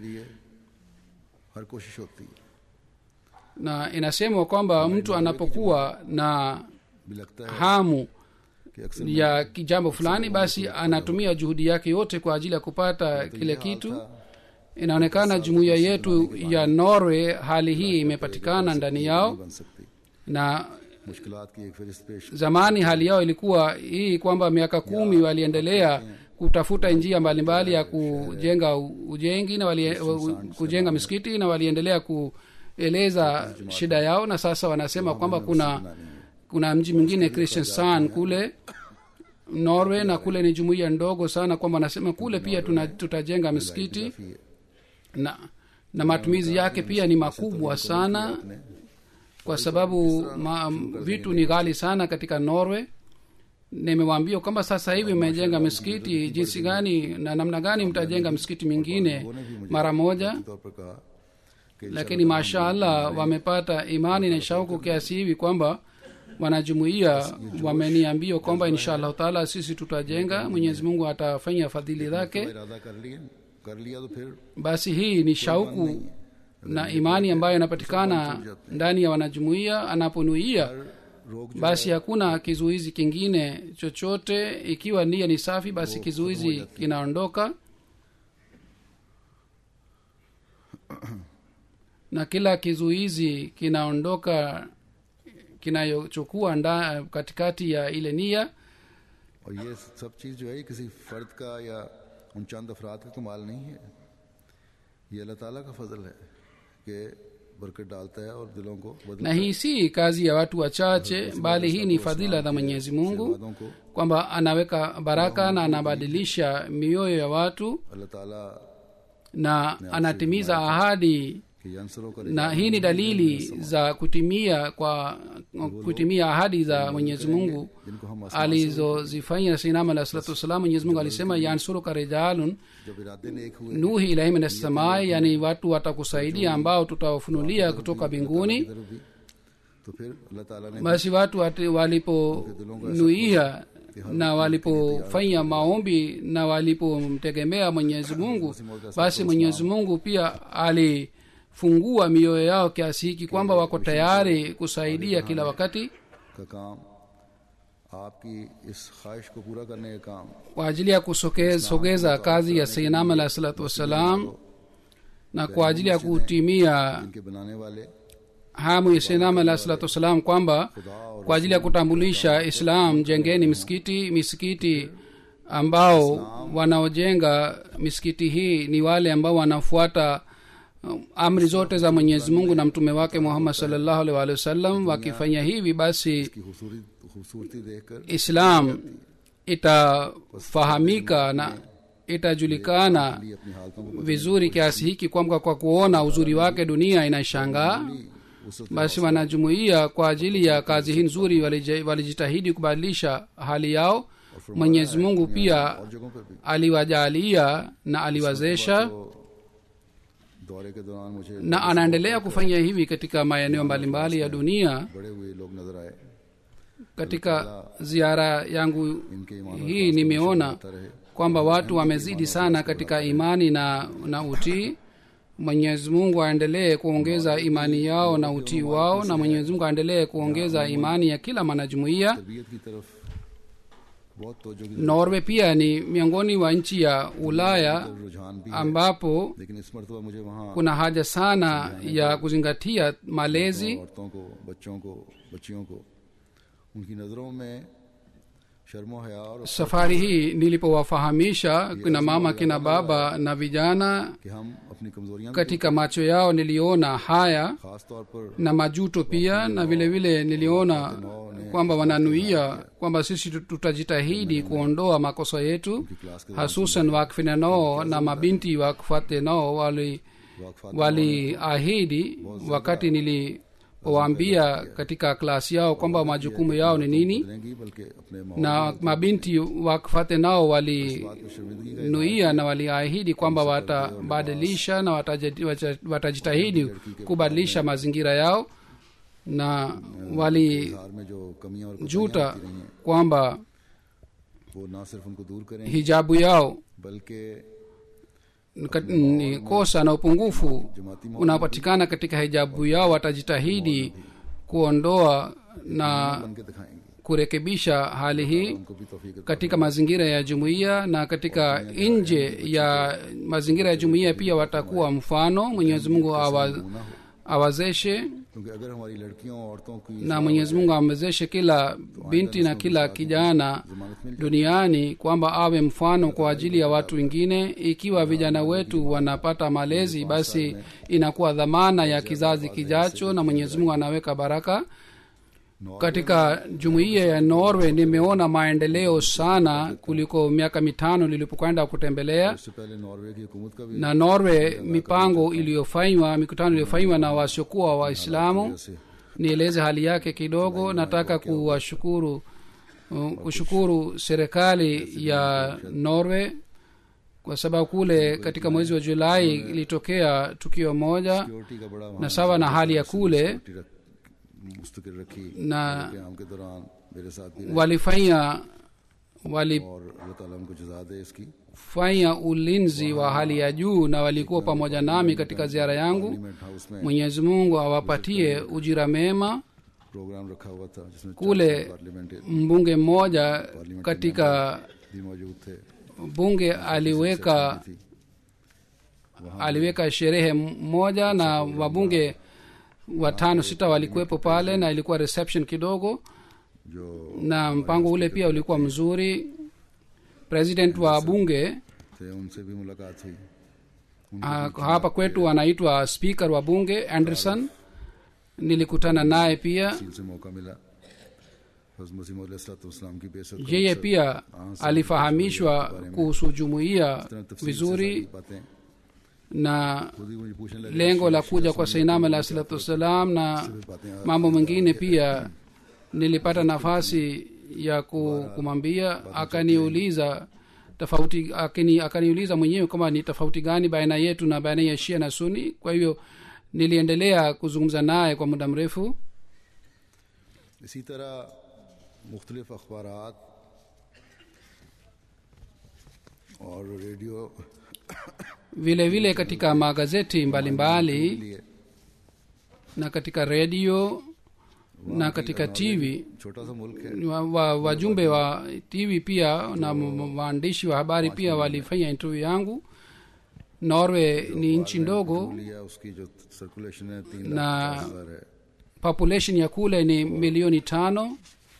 Na inasemwa kwamba mtu anapokuwa na hamu ya kijambo fulani, basi anatumia juhudi yake yote kwa ajili ya kupata kile kitu. Inaonekana jumuiya yetu ya Norway hali hii imepatikana ndani yao, na zamani hali yao ilikuwa hii kwamba miaka kumi waliendelea kutafuta njia mbalimbali ya kujenga ujengi na wali, kujenga misikiti, na waliendelea kueleza shida yao. Na sasa wanasema kwamba kuna kuna mji mwingine Kristiansand kule Norway, na kule ni jumuiya ndogo sana, kwamba wanasema kule pia tuna, tutajenga misikiti, na na matumizi yake pia ni makubwa sana, kwa sababu ma, vitu ni ghali sana katika Norway. Nimewaambia kwamba sasa hivi mmejenga misikiti, jinsi gani na namna gani mtajenga misikiti mingine mara moja. Lakini mashaallah wamepata imani na shauku kiasi hivi kwamba wanajumuiya wameniambia kwamba inshallah taala sisi tutajenga, Mwenyezi Mungu atafanya fadhili zake. Basi hii ni shauku na imani ambayo inapatikana ndani ya wanajumuiya. Anaponuia basi hakuna kizuizi kingine chochote. Ikiwa nia ni safi, basi kizuizi kinaondoka, na kila kizuizi kinaondoka kinayochukua nda katikati ya ile nia. और ये सब चीज़ जो है किसी फर्द का या उन चंद अफराद का कमाल नहीं है, ये अल्लाह ताला का फजल है कि बरकत डालता है और दिलों को बदलता na hii si kazi ya watu wachache bali hii ni fadhila za mwenyezi mungu है को kwamba anaweka baraka na anabadilisha mioyo ya watu अल्लाह ताला na anatimiza ahadi के अंसरों का na hii ni dalili za kutimia kwa kutimia ahadi za mwenyezi mungu जिनको हम alizozifanya sinama alah salatu wassalam. mwenyezi mungu alisema yansuruka rijalun जब इरादे नेक हुए nuhi ilahi min assamai, yani watu watakusaidia ambao tutawafunulia kutoka mbinguni. इधर भी तो फिर अल्लाह ताला ने basi watu waliponuia na walipofanya maombi na walipomtegemea mwenyezi mungu, basi mwenyezi mungu pia alifungua mioyo yao kiasi hiki kwamba wako tayari kusaidia kila wakati का काम आपकी इस ख्वाहिश को पूरा करने का काम kwa ajili ya kusogeza kazi ya sayyidina alayhi salatu wassalam na kwa ajili ya kutimia इनके बनाने वाले hamu ya sayyidina alayhi salatu wassalam kwamba kwa ajili ya kutambulisha islam jengeni misikiti misikiti ambao wanaojenga misikiti hii ni wale ambao wanafuata um, amri zote za mwenyezi mungu na mtume wake muhammad sallallahu alaihi wasallam. wakifanya hivi basi की खूबसूरती खूबसूरती देखकर islam itafahamika na itajulikana अपनी हालतों को vizuri kiasi hiki kwamba kwa kuona uzuri wake dunia inashangaa. उस basi wanajumuia kwa ajili ya kazi hii nzuri walije- walijitahidi kubadilisha hali yao. mwenyezi mungu pia और जगहों पर भी aliwajalia na aliwazesha तो दौरे के दौरान मुझे na anaendelea kufanya hivi katika maeneo mbalimbali ya dunia. बड़े हुए लोग नजर आए katika ziara yangu इनके ईमान hii nimeona होता रहे kwamba watu wamezidi sana katika imani na na utii. mwenyezi mungu aendelee kuongeza imani yao na utii wao, na mwenyezi mungu aendelee kuongeza imani ya kila mwanajumuiya. तरबियत की तरफ बहुत तवज्जो की norway pia ni miongoni wa nchi ya ulaya रुझान भी है ambapo लेकिन इस मरतबा मुझे वहाँ kuna haja sana ya kuzingatia malezi. औरतों को बच्चों को बच्चियों को उनकी नजरों में शर्म और हया और safari hii nilipowafahamisha kina mama kina baba na vijana, कि हम अपनी कमजोरियां katika macho yao niliona haya खास तौर पर na majuto pia, na vile vile niliona kwamba wananuia kwamba sisi tutajitahidi kuondoa makosa yetu, hasusan wakfinanao na mabinti wakfatenao wali waliahidi wakati nilipowaambia katika klasi yao kwamba majukumu yao ni nini, रहेंगी बल्कि अपने माहौल na mabinti wakfate nao walinuia na waliahidi kwamba watabadilisha na wataji- wata- watajitahidi kubadilisha mazingira yao, na walijuta में जो कमियां और कोताहियां होती रही हैं kwamba वो ना सिर्फ उनको दूर करें hijabu yao बल्कि kat- ni kosa na upungufu unaopatikana katika hijabu yao watajitahidi kuondoa na बन के दिखाएंगी kurekebisha hali hii उनको भी तौफीक katika mazingira ya jumuiya na katika nje ya mazingira ya jumuiya pia watakuwa mfano. mwenyezi mungu awa, awazeshe क्योंकि अगर हमारी लड़कियों औरतों की na mwenyezi mungu amwezeshe kila binti na kila kijana duniani kwamba awe mfano kwa ajili ya watu wengine. ikiwa vijana wetu wanapata malezi, basi inakuwa dhamana ya kizazi kijacho, na mwenyezi mungu anaweka baraka katika jumuiya ya norway. Nimeona maendeleo sana kuliko miaka mitano nilipokwenda kutembelea. इससे पहले नॉर्वे की हुकूमत का भी na norway mipango iliyofanywa mikutano iliyofanywa na wasiokuwa waislamu, nieleze hali yake kidogo. nataka kuwashukuru uh, kushukuru serikali ya norway kwa sababu kule katika mwezi wa julai ilitokea tukio moja, security का बड़ा na sawa na hali ya kule security रख- मुस्तकिल रखी na क्याम के दौरान मेरे साथ भी रहे walifanya walifanya और अल्लाह ताला उनको जज़ा दे इसकी ulinzi wa hali ya juu, na walikuwa pamoja nami katika ziara yangu. Parliament house में mwenyezi mungu awapatie ujira mema. Programme रखा हुआ था जिसमें kule parliament mbunge mmoja katika भी मौजूद थे bunge aliweka थी aliweka sherehe moja na wabunge watano sita walikuwepo pale, na ilikuwa reception kidogo, जो na mpango ule pia ulikuwa mzuri. president wa bunge थे उनसे भी मुलाकात हुई uh, hapa kwetu anaitwa speaker wa bunge Anderson. Nilikutana naye pia. तफसील से मौका मिला हज़रत मसीह मौद अलैहिस्सलाम की बेइज्जत का yeye pia alifahamishwa kuhusu jumuiya vizuri, na lengo la kuja kwa Sayyidina alayhi salatu wasalam na mambo mengine pia nilipata nafasi ya kumwambia. Akaniuliza tofauti akini akaniuliza mwenyewe kama ni tofauti gani baina yetu na baina ya Shia na Sunni. Kwa hivyo niliendelea kuzungumza naye kwa muda mrefu. इसी तरह मुख्तलिफ अखबारात और radio vile vile katika magazeti mbalimbali mbali, na katika redio na katika T V छोटा सा मुल्क है wajumbe wa, wa T V pia na waandishi wa habari pia walifanya interview yangu. Norway ni nchi ndogo na population ya kule ni milioni tano.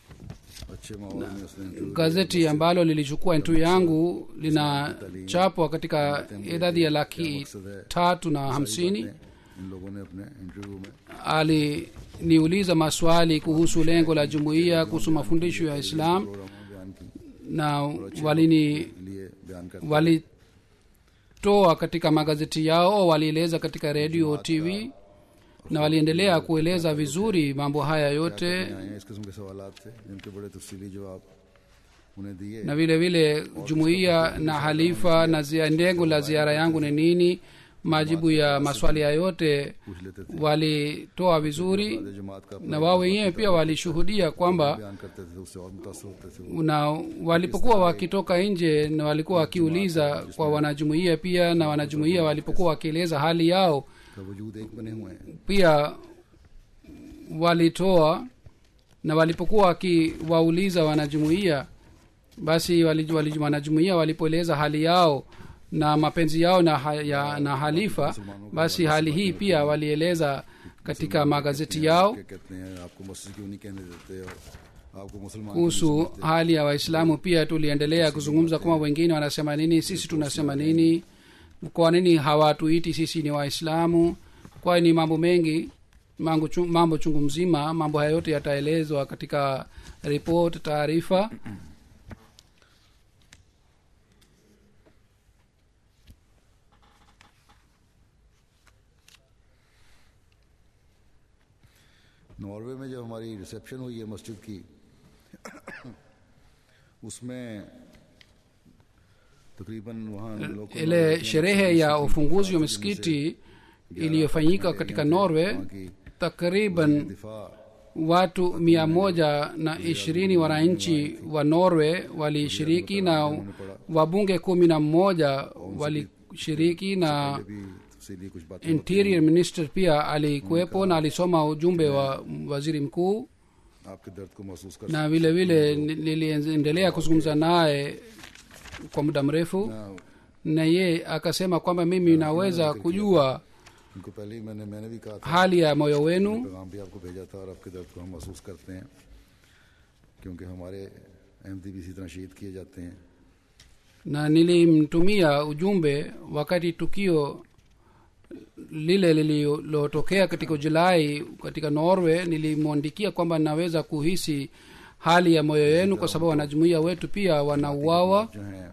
Gazeti ambalo lilichukua interview yangu linachapwa katika idadi ya laki tatu na hamsini. Aliniuliza maswali kuhusu lengo la jumuiya, kuhusu mafundisho ya Islam, na walini walitoa katika magazeti yao, walieleza katika radio T V, na waliendelea kueleza vizuri mambo haya yote. Na vile vile jumuiya na halifa na lengo la ziara yangu ni nini, majibu ya maswali ya yote walitoa vizuri, na wao wenyewe pia walishuhudia kwamba na walipokuwa wakitoka nje na walikuwa wakiuliza kwa wanajumuiya pia, na wanajumuiya walipokuwa wakieleza hali yao pia walitoa, na walipokuwa wakiwauliza wanajumuiya basi wali, wali, wanajumuiya walipoeleza hali yao na mapenzi yao na, ha, ya, na halifa, basi hali hii pia walieleza katika magazeti yao. Kuhusu hali ya Waislamu pia tuliendelea kuzungumza kama wengine wanasema nini, sisi tunasema nini, kwa nini hawatuiti sisi ni Waislamu. Kwa ni mambo mengi, mambo chungu, mambo chungu mzima. Mambo haya yote yataelezwa katika report, taarifa. Norway में जब हमारी रिसेप्शन हुई है मस्जिद की उसमें तकरीबन वहाँ ile sherehe ya ufunguzi wa msikiti iliyofanyika katika Norway, takriban watu mia moja na ishirini wananchi wa Norway walishiriki, na wabunge kumi na mmoja walishiriki, na interior minister pia alikuwepo na alisoma ujumbe wa waziri mkuu. Na vile vile niliendelea kuzungumza naye kwa muda mrefu, na ye akasema kwamba mimi naweza kujua hali ya moyo wenu, na nilimtumia ujumbe wakati tukio lile lililotokea katika Julai katika Norway. Nilimwandikia kwamba naweza kuhisi hali ya moyo yenu kwa sababu wanajumuiya wetu pia wanauawa.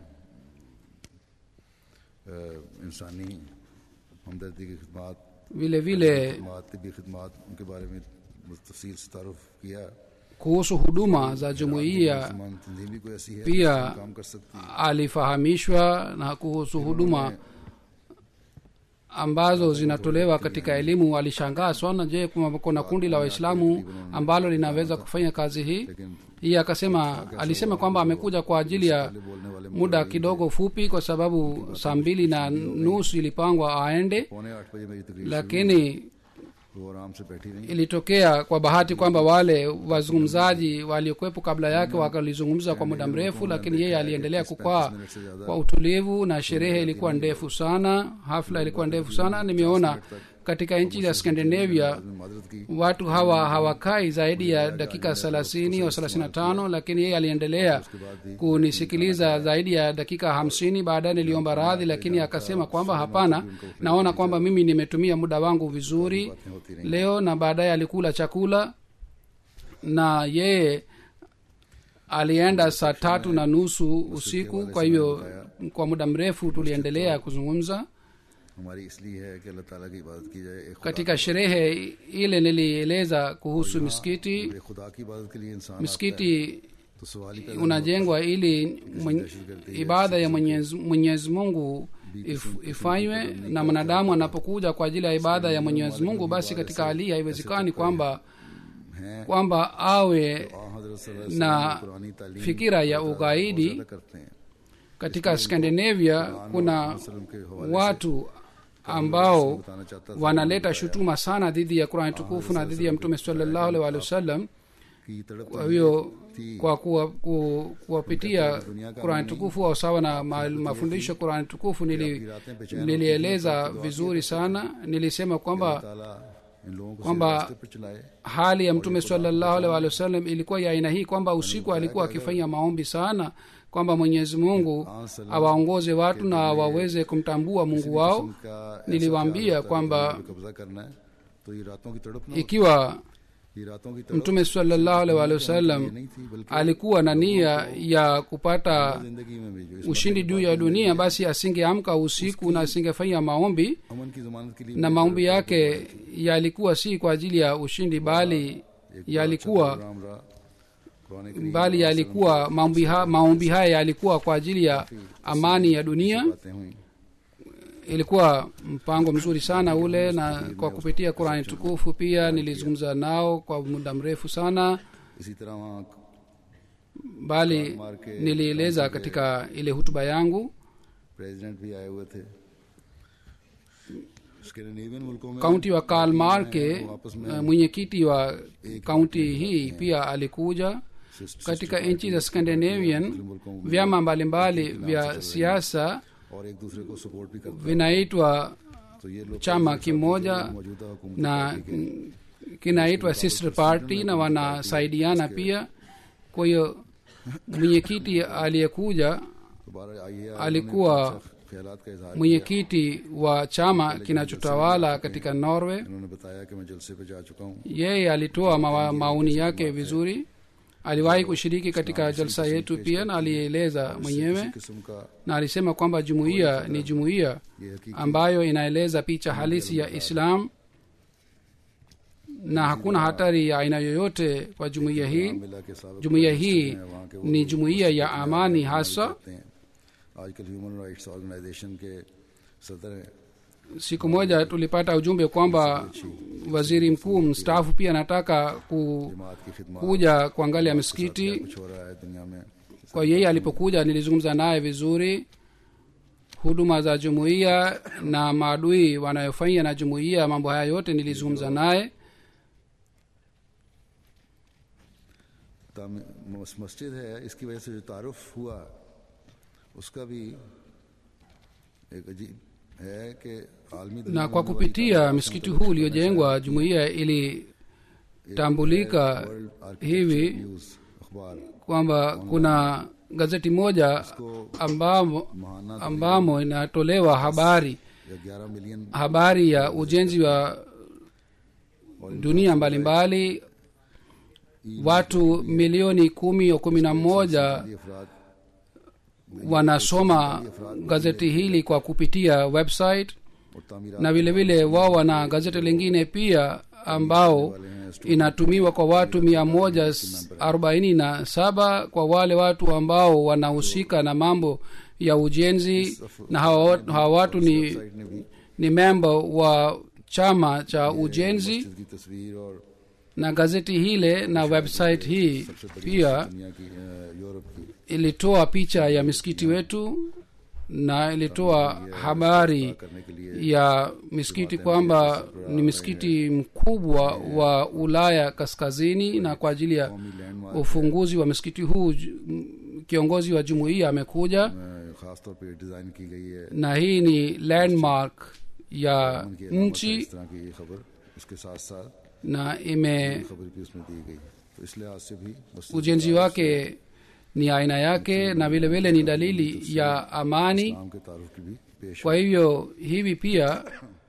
Vile vile kuhusu huduma za jumuiya pia alifahamishwa, na kuhusu huduma ambazo zinatolewa katika elimu alishangaa sana. Je, kuna kundi la Waislamu ambalo linaweza kufanya kazi hii? Hii akasema, alisema kwamba amekuja kwa ajili ya muda kidogo fupi, kwa sababu saa mbili na nusu ilipangwa aende, lakini ilitokea kwa bahati kwamba wale wazungumzaji waliokuwepo kabla yake wakalizungumza kwa muda mrefu, lakini yeye aliendelea kukaa kwa utulivu, na sherehe ilikuwa ndefu sana, hafla ilikuwa ndefu sana. Nimeona katika nchi za Scandinavia मुहादरत की watu hawa hawakai zaidi ya dakika thelathini au thelathini na tano, lakini yeye aliendelea kunisikiliza zaidi ya dakika hamsini. Baadaye niliomba radhi, lakini akasema kwamba hapana, naona kwamba mimi nimetumia muda wangu vizuri leo. Na baadaye alikula chakula na yeye alienda saa tatu na nusu usiku. Kwa hivyo kwa muda mrefu tuliendelea kuzungumza. Katika sherehe ile nilieleza kuhusu misikiti. Misikiti unajengwa ili ibada ya Mwenyezi, Mwenyezi Mungu if, ifanywe, na mwanadamu anapokuja kwa ajili ya ibada ya Mwenyezi Mungu, basi katika hali haiwezekani kwamba kwamba awe na fikira ya ugaidi. Katika Scandinavia kuna watu ambao wanaleta shutuma sana dhidi ya Qur'an tukufu na dhidi ya Mtume sallallahu alaihi wasallam. Kwa hiyo kwa kuwa, ku, kuwapitia Qur'an tukufu au sawa na ma, mafundisho Qur'an tukufu nili, nilieleza vizuri sana. Nilisema kwamba kwamba hali ya Mtume sallallahu alaihi wasallam ilikuwa ya aina hii kwamba usiku alikuwa akifanya maombi sana kwamba Mwenyezi Mungu awaongoze watu na waweze kumtambua Mungu wao. Niliwaambia kwamba ikiwa Mtume sallallahu alaihi wasallam alikuwa na nia ya kupata ushindi juu ya dunia, basi asingeamka usiku na asingefanya maombi, na maombi yake yalikuwa si kwa ajili ya ushindi, bali yalikuwa bali yalikuwa maombi ha, maombi haya yalikuwa kwa ajili ya amani ya dunia. Ilikuwa mpango mzuri sana ule, na kwa kupitia Qur'an tukufu pia nilizungumza nao kwa muda mrefu sana, bali nilieleza katika ile hutuba yangu. Kaunti wa Kalmarke, mwenyekiti wa kaunti hii pia alikuja. Katika nchi za Scandinavian vyama mbalimbali vya siasa vinaitwa chama kimoja na kinaitwa sister party, na wanasaidiana pia. Kwa hiyo mwenyekiti aliyekuja alikuwa mwenyekiti wa chama kinachotawala katika Norway. Yeye alitoa ma- maoni yake vizuri. Aliwahi kushiriki katika jalsa yetu pia, na alieleza mwenyewe na alisema kwamba jumuiya ni jumuiya ambayo inaeleza picha halisi ya Islam, na hakuna hatari ya aina yoyote kwa jumuiya hii. Jumuiya hii ni jumuiya ya amani hasa. Siku moja tulipata ujumbe kwamba waziri mkuu mstaafu pia anataka ku, kuja kuangalia misikiti. Kwa yeye alipokuja nilizungumza naye vizuri huduma za jumuiya na maadui wanayofanya na jumuiya, mambo haya yote nilizungumza naye. मस्जिद है, इसकी वजह से जो तारुफ हुआ उसका भी एक अजीब है कि आलमी na kwa kupitia msikiti huu uliojengwa jumuiya ilitambulika hivi kwamba kuna gazeti moja ambamo, ambamo inatolewa habari habari ya ujenzi wa dunia mbalimbali mbali. Watu milioni kumi au kumi na moja wanasoma gazeti hili kwa kupitia website, na vile vile wao wana gazeti lingine pia ambao inatumiwa kwa watu mia moja arobaini na saba kwa wale watu ambao wanahusika na mambo ya ujenzi, na hawa, hawa watu ni, ni member wa chama cha ujenzi. Na gazeti hile na website hii pia ilitoa picha ya misikiti wetu na ilitoa habari ya misikiti kwamba ni misikiti mkubwa wa Ulaya kaskazini, na kwa ajili ya ufunguzi wa misikiti huu kiongozi wa jumuiya amekuja, na hii ni landmark ya nchi. na ime खबर भी उसमें दी गई। तो इस लिहाज से भी मस्जिद ujenzi wake ni aina yake na vile vile ni dalili ya amani. इस्लाम के तारुफ की भी पेश Kwa hivyo hivi pia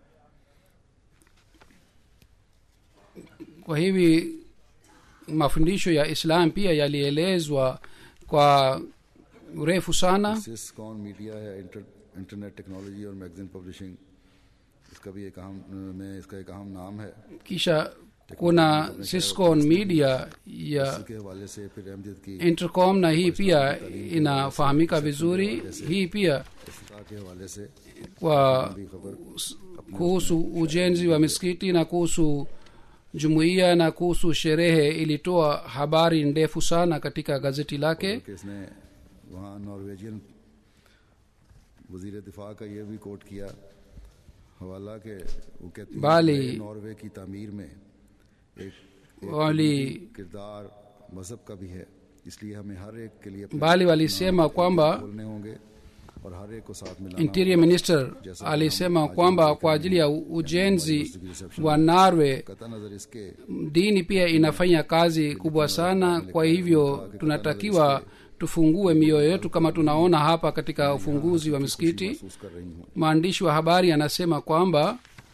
kwa hivi mafundisho ya Islam pia yalielezwa kwa urefu sana. सिस कौन मीडिया है, इंटर, इंटरनेट टेक्नोलॉजी और मैगजीन पब्लिशिंग, इसका भी एक अहम में इसका एक अहम नाम है। Kisha kuna Siscon Media ya इसके हवाले से फिर अहमदियत की Intercom, na hii pia inafahamika vizuri. Hii pia इफ्तिताह के हवाले से kwa भी खबर kuhusu ujenzi wa misikiti na kuhusu jumuiya na kuhusu sherehe ilitoa habari ndefu sana katika gazeti lake. कि इसने वहाँ नॉर्वेजियन वजीर दिफा का ये भी कोट किया हवाला के वो कहती है बाली- कि नॉर्वे की तामीर में एक, एक Wali किरदार मजहब का भी है, इसलिए हमें हर एक के लिए अपने bali walisema kwamba बोलने होंगे और हर एक को साथ मिलाना Interior Minister alisema kwamba kwa ajili ya u- ujenzi wa Norway कता नजर इसके dini pia inafanya kazi kubwa sana. Kwa hivyo tunatakiwa tufungue mioyo yetu kama tunaona hapa katika ufunguzi wa misikiti. महसूस कर रही हूँ। Mwandishi wa habari anasema kwamba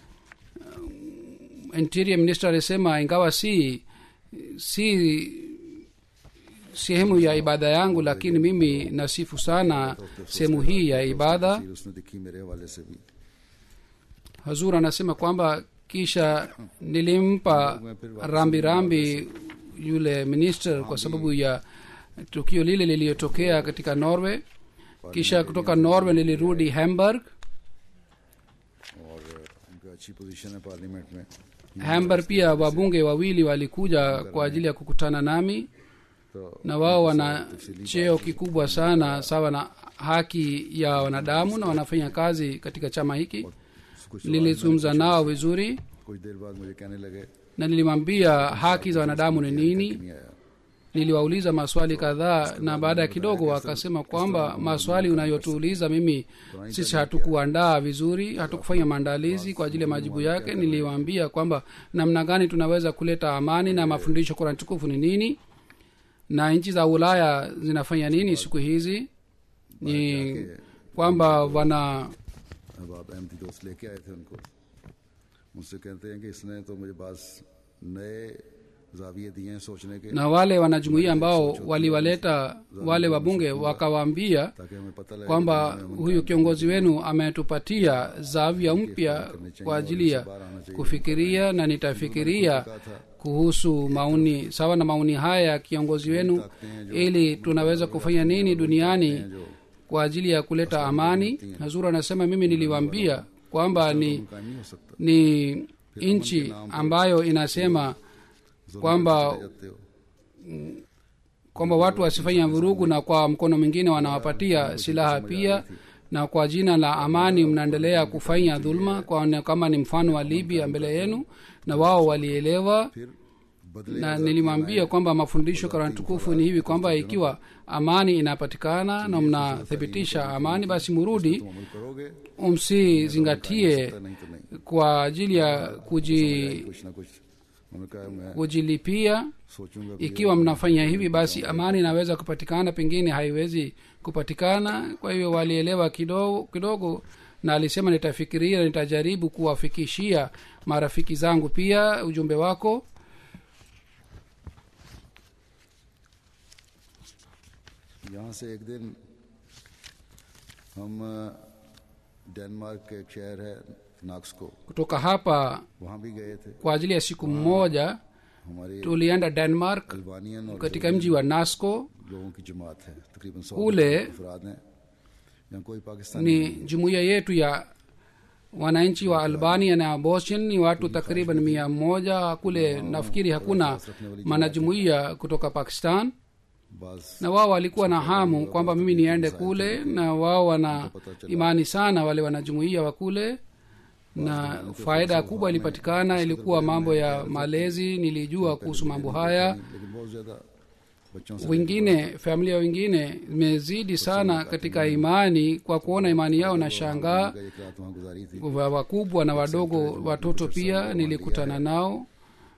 um, Interior Minister alisema ingawa si si sehemu ya ibada yangu, lakini mimi nasifu sana sehemu hii ya ibada. फिर उसने दिखी मेरे हवाले से भी Hazur anasema kwamba kisha nilimpa rambi rambi yule minister kwa sababu ya tukio lile lililotokea katika Norway. Kisha kutoka Norway nilirudi Hamburg. और उनका अच्छी पोजीशन है पार्लियामेंट में। Hamburg pia wabunge wawili walikuja kwa ajili ya kukutana nami, तो na wao wana cheo kikubwa sana sawa na haki ya wanadamu na wanafanya kazi katika chama hiki. कुछ Nilizungumza nao vizuri कुछ देर बाद मुझे कहने लगे na nilimwambia haki za wanadamu ni nini. नहीं आया। Niliwauliza maswali kadhaa, na baada ya kidogo wakasema kwamba maswali unayotuuliza mimi sisi hatukuandaa vizuri, hatukufanya maandalizi kwa ajili ya majibu yake. Niliwaambia kwamba namna gani tunaweza kuleta amani na mafundisho Qur'an tukufu ni nini na nchi za Ulaya zinafanya nini siku hizi. Ni kwamba wana अब आप अहमदी दोस्त लेके आए थे उनको, मुझसे कहते हैं कि इसने तो मुझे बास नए जाविये दिए हैं सोचने के, na wale wanajumuiya ambao waliwaleta wale wabunge wakawaambia ताकि हमें पता लगे kwamba huyu kiongozi wenu ametupatia zawia mpya kwa ajili ya kufikiria, na nitafikiria kuhusu maoni sawa na maoni haya ya kiongozi wenu, ili tunaweza kufanya nini duniani kwa ajili ya kuleta amani. Hazur anasema mimi niliwaambia kwamba ni, काम नहीं हो सकता। ni nchi ambayo inasema kwamba जाते हो kwamba watu wasifanya vurugu, na kwa mkono mwingine wanawapatia silaha pia, na kwa jina la amani mnaendelea kufanya dhulma, kwa kama ni mfano wa Libya mbele yenu, na wao walielewa. फिर बदले Na nilimwambia kwamba mafundisho Qur'an tukufu ni hivi kwamba ikiwa amani inapatikana na mnathibitisha amani, basi murudi, तुम अमल करोगे msizingatie नहीं तो नहीं, kwa ajili ya kuji, कुछ ना कुछ उन्होंने कहा मैं kujilipia. सोचूंगा कि Ikiwa mnafanya hivi, basi amani inaweza kupatikana, pengine haiwezi kupatikana. Kwa hiyo walielewa kidogo kidogo, na alisema nitafikiria, nitajaribu kuwafikishia marafiki zangu pia ujumbe wako. यहाँ से एक दिन हम डेनमार्क के एक शहर है नाक्स को, Kutoka hapa वहाँ भी गए थे। kwa ajili ya siku moja हमारे tulienda Denmark अल्बानियन और katika mji wa Nasko. लोगों की जमात है, तकरीबन सौ Ule अफराद हैं। यहाँ कोई Pakistani ni jumuiya yetu ya wananchi wa Albania na Bosnia, ni watu takriban mia moja. Kule nafikiri hakuna manajumuiya kutoka Pakistan, बाज na wao walikuwa na hamu kwamba mimi niende kule, na wao wana imani sana wale wanajumuiya wa kule, na faida kubwa ilipatikana. Ilikuwa mambo ya malezi, nilijua kuhusu mambo haya. लेकिन बहुत ज्यादा बच्चों से Wengine familia wengine imezidi sana katika imani, kwa kuona imani yao na shangaa. एक रात वहाँ गुजारी थी। Wa- wakubwa na wadogo, watoto pia nilikutana nao,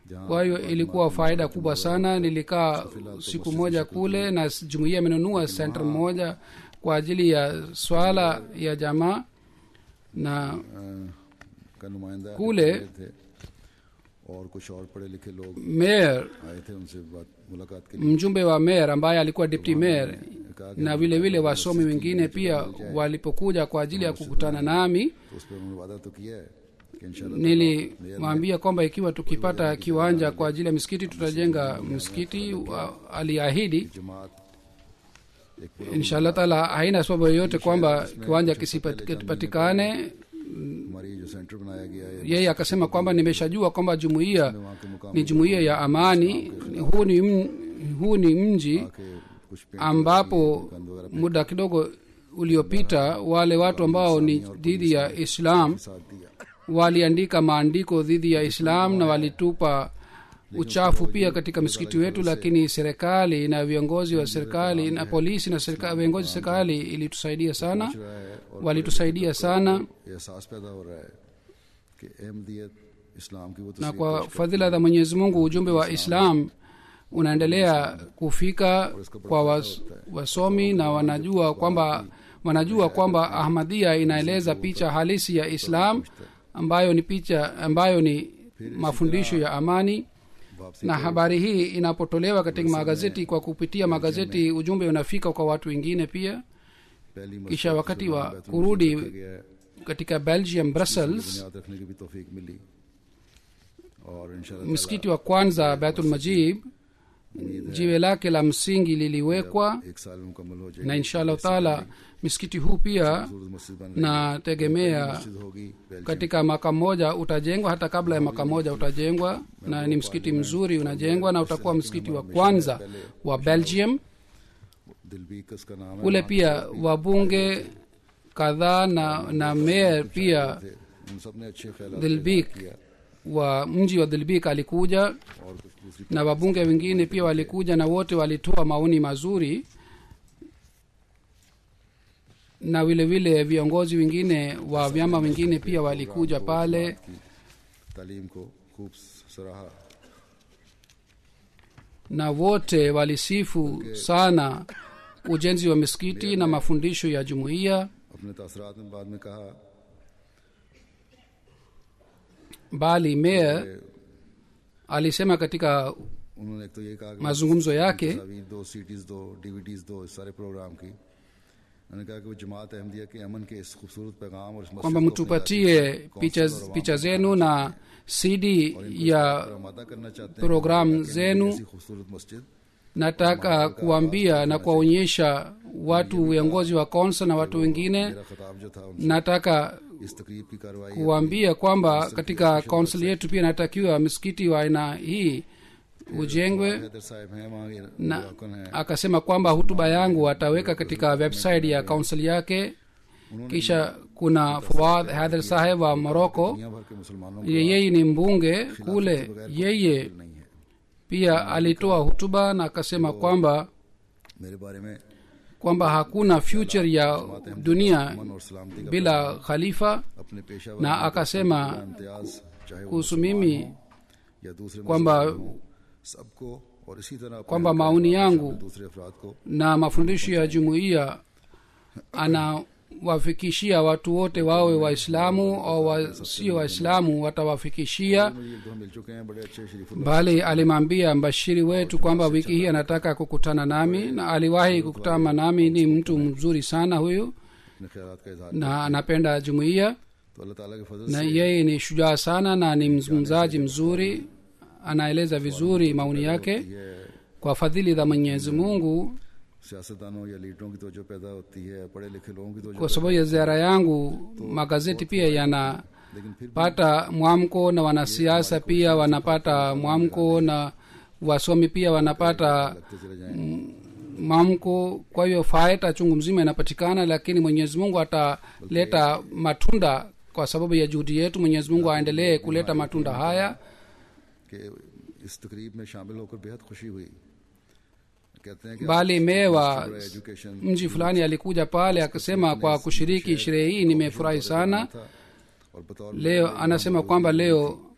kwa hiyo ilikuwa faida kubwa sana. Nilikaa siku moja kule na jumuiya imenunua center moja kwa ajili ya swala ya jamaa, na का नुमाइंदा kule थे और कुछ और पढ़े लिखे लोग mayor आए थे उनसे बात मुलाकात के लिए। mjumbe wa mayor ambaye alikuwa deputy mayor na vile vile wasomi wengine pia walipokuja kwa ajili ya kukutana nami, तो उस पर उन्होंने वादा तो किया है कि इंशाल्लाह nilimwambia kwamba ikiwa tukipata kiwanja kwa ajili ya msikiti tutajenga msikiti. Wa- aliahidi जमात एक पूरा inshallah taala, haina sababu yoyote kwamba kiwanja kisipatikane. हमारी जो सेंटर बनाया गया है Yeye akasema kwamba nimeshajua kwamba jumuiya वहाँ के मुकाम ni jumuiya ya amani. Huu ni, m, huu ni mji के कुछ पेड़ ambapo muda kidogo uliopita wale watu ambao ni dhidi ya Islam साथ दिया, waliandika maandiko dhidi ya Islam na walitupa uchafu pia katika misikiti wetu, lakini serikali na viongozi wa serikali na polisi na serikali, viongozi wa serikali ilitusaidia sana, रहा है और walitusaidia sana. एहसास पैदा हो रहा है कि अहमदियत इस्लाम की वो Na तस्वीर kwa fadhila za Mwenyezi Mungu ujumbe wa Islam unaendelea kufika kwa was, wasomi na wanajua kwamba wanajua kwamba Ahmadiyya inaeleza picha halisi ya Islam ambayo ni picha ambayo ni mafundisho ya amani. Na habari hii inapotolewa katika magazeti, kwa kupitia magazeti ujumbe unafika kwa watu wengine pia. पहली मस्जिद Kisha wakati wa Betul kurudi रखा गया है, katika Belgium Brussels, बुनियाद रखने की भी तौफीक मिली और इंशाल्लाह msikiti wa kwanza Baitul Majib jiwe lake la msingi liliwekwa, एक साल में मुकम्मल हो na जाएगी। inshallah taala msikiti huu pia खूबसूरत मस्जिद बन रही है, nategemea मस्जिद होगी Belgium katika mwaka mmoja utajengwa, hata kabla ya mwaka mmoja utajengwa, na ni msikiti mzuri unajengwa, na utakuwa msikiti wa kwanza wa Belgium. दिलबीकस का नाम है। Kule pia wabunge kadhaa na, na mayor pia थे, उन सब ने अच्छे ख्याल Dilbik wa mji wa Dilbik alikuja, और कुछ दूसरी na wabunge wengine pia walikuja, na wote walitoa maoni mazuri, na vile vile viongozi wengine wa vyama wengine pia walikuja pale, की तालीम को खूब सराहा। na wote walisifu sana ujenzi wa misikiti na mafundisho ya jumuiya. अपने तासरात में बाद में कहा Bali mayor alisema katika उन्होंने एक तो ये कहा कि mazungumzo yake तस्वीर दो, सीडीज दो, डीवीडीज दो, इस सारे प्रोग्राम की। उन्होंने कहा कि वो जमात अहमदिया के अमन के इस खूबसूरत पैगाम और इस मस्जिद kwamba को अपनी mtupatie राष्ट्रीय picha, कौंसिल और अवाम picha को zenu na cd ya पर आमादा करना चाहते हैं program कि zenu. ऐसी खूबसूरत मस्जिद nataka kuambia na kuwaonyesha watu viongozi wa konsa na watu wengine, मेरा खिताब जो था उनसे nataka इस तकरीब की कार्रवाई kuambia kwamba katika council yetu pia natakiwa msikiti wa aina hii ujengwe. Haider साहब हैं वहाँ के Na मुलाकन हैं। akasema kwamba hutuba yangu ataweka katika website ya council yake. Kisha kuna Fuad Haider Saheb wa Morocco, दुनिया भर के मुसलमानों को yeye ni mbunge kule, yeye नहीं है। pia alitoa hutuba na akasema kwamba मेरे बारे में kwamba hakuna future ya dunia अमन और सलामती का bila khalifa, अपने पेशा na akasema इम्तियाज चाहे वो kuhusu mimi या दूसरे kwamba मुसलमान हों, सबको और इसी तरह अपने kwamba हक maoni का yangu दूसरे अफराद को na mafundisho ya jumuiya anawafikishia watu wote, wawe waislamu au wasio waislamu, watawafikishia. मुझे एक दो मिल चुके हैं बड़े अच्छे शरीफ Bali alimwambia mbashiri wetu kwamba wiki hii anataka kukutana nami, na aliwahi kukutana nami. Ni mtu mzuri sana huyu अपने ख्यालात का इजहार na anapenda jumuiya, तो अल्लाह ताला के फजल na से yeye ni shujaa sana na ni mzungumzaji mzuri, anaeleza vizuri maoni yake. ये Kwa fadhili za Mwenyezi Mungu, सियासतदानों या लीडरों की तवज्जो पैदा होती है, पढ़े लिखे लोगों की तवज्जो kwa sababu ya ziara yangu magazeti pia yanapata लेकिन फिर mwamko, na wanasiasa pia wanapata mwamko, na wasomi pia wanapata लगते चले जाएं mwamko. Kwa hiyo faida chungu mzima inapatikana, lakini Mwenyezi Mungu ataleta matunda kwa sababu ya juhudi yetu. Mwenyezi Mungu aendelee kuleta matunda haya. कि इस तकरीब में शामिल होकर बेहद खुशी हुई। कहते हैं कि Bali mewa education mji fulani alikuja pale akasema, kwa kushiriki sherehe hii nimefurahi sana. था और बतौर Leo anasema kwamba leo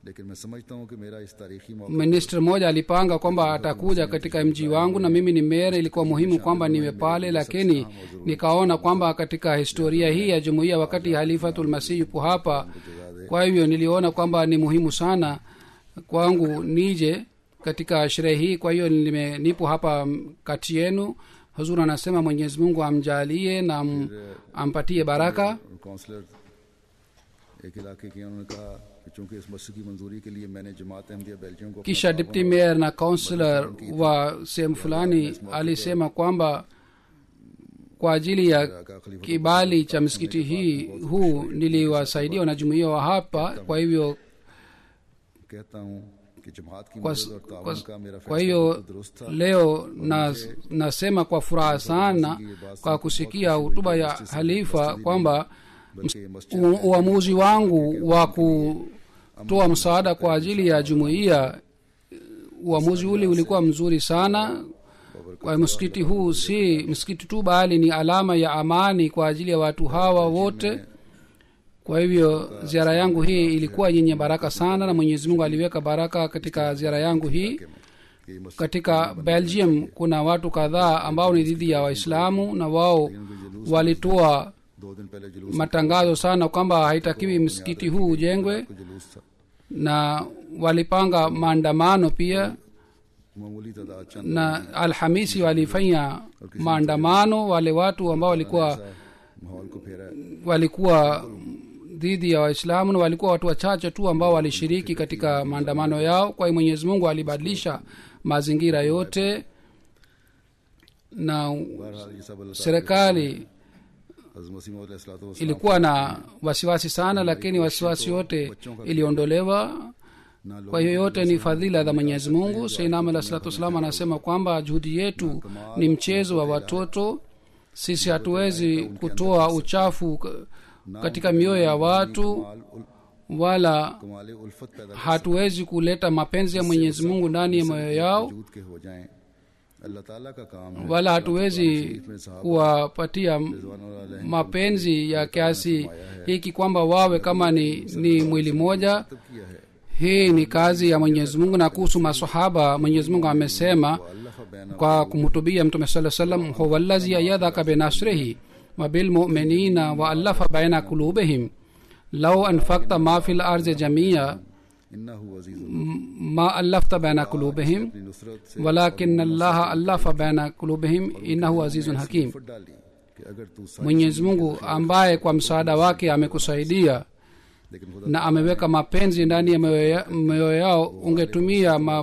लेकिन मैं समझता हूँ कि मेरा इस तारीखी मौका minister mmoja alipanga kwamba atakuja katika mji wangu na mimi ni mayor. Ilikuwa muhimu kwamba niwe pale, lakini nikaona kwamba katika historia hii ya jumuiya wakati halifatul masih yupo hapa, kwa hivyo niliona kwamba ni muhimu sana kwangu nije katika sherehe hii. Kwa hiyo nime nipo hapa kati yenu. Huzur anasema Mwenyezi Mungu amjalie na am, ampatie baraka. Councillor एक इलाके के उन्होंने कहा कि चूंकि इस मस्जिद की मंजूरी के लिए मैंने जमात अहमदिया बेल्जियम को kisha deputy mayor na councillor wa sehemu fulani alisema kwamba kwa ajili ya kibali cha msikiti hii huu niliwasaidia wanajumuiya wa hapa. Kwa hivyo कहता हूँ कि जमात की kwa, मदद और kwa, ताउन का मेरा kwa फैसला hiyo बिल्कुल दुरुस्त था leo na, nasema kwa furaha sana kwa kusikia hutuba ya halifa kwamba बल्कि ये मस्जिद u- uamuzi wangu wa kutoa msaada kwa ajili ya jumuiya, uamuzi ule ulikuwa mzuri sana. Kwa msikiti huu si msikiti tu, bali ni alama ya amani kwa ajili ya watu hawa wote. Kwa hivyo ziara yangu hii ilikuwa yenye baraka sana, na Mwenyezi Mungu aliweka baraka katika ziara yangu hii. कि ये मस्जिद Katika Belgium kuna watu kadhaa ambao ni dhidi ya Waislamu, na wao walitoa दो दिन पहले जुलूस matangazo sana kwamba haitakiwi msikiti huu ujengwe, को जुलूस था na walipanga maandamano pia, मामूली तादाद चंद na Alhamisi walifanya maandamano. Wale watu ambao walikuwa माहौल को फेरा walikuwa dhidi ya Waislamu na walikuwa watu wachache tu ambao walishiriki katika maandamano yao. Kwa hiyo Mwenyezi Mungu alibadilisha mazingira yote, na बहरहाल ये सब अल्लाह serikali हज़रत मसीह मौद अलैहिस्सलातु वस्सलाम ilikuwa na wasiwasi sana, lakini wasiwasi yote iliondolewa. ना लोग Kwa hiyo yote ni fadhila za Mwenyezi Mungu. Sayyidina Ahmad alayhi salatu wasallam anasema kwamba juhudi yetu ni mchezo wa watoto. Sisi hatuwezi kutoa uchafu k- katika mioyo ya watu, कमाल उल- wala कमाल उल्फत पैदा hatuwezi kuleta mapenzi ya Mwenyezi Mungu ndani ya mioyo yao, वजूद के हो जाएं अल्लाह ताला का काम है wala hatuwezi kuwapatia mapenzi ya kiasi hiki kwamba wawe kama ni, ni mwili moja. तब किया है Hii ni kazi ya Mwenyezi Mungu. Na kuhusu masahaba, Mwenyezi Mungu amesema अल्लाह बैन kwa kumhutubia Mtume sallallahu alaihi wasallam, huwa allazi ayyadaka binasrihi wa bil mu'minina wa allafa baina qulubihim law anfaqta ma fil ardi jami'a इन्नहु अज़ीज़ ma allafta baina qulubihim अपनी नुसरत से walakin allaha allafa baina qulubihim innahu azizun hakim. फट डाली कि अगर तू सच Mwenyezi Mungu ambaye kwa msaada wake amekusaidia लेकिन खुदा na ameweka mapenzi ndani ya mioyo ya- mioyo yao, ungetumia ma,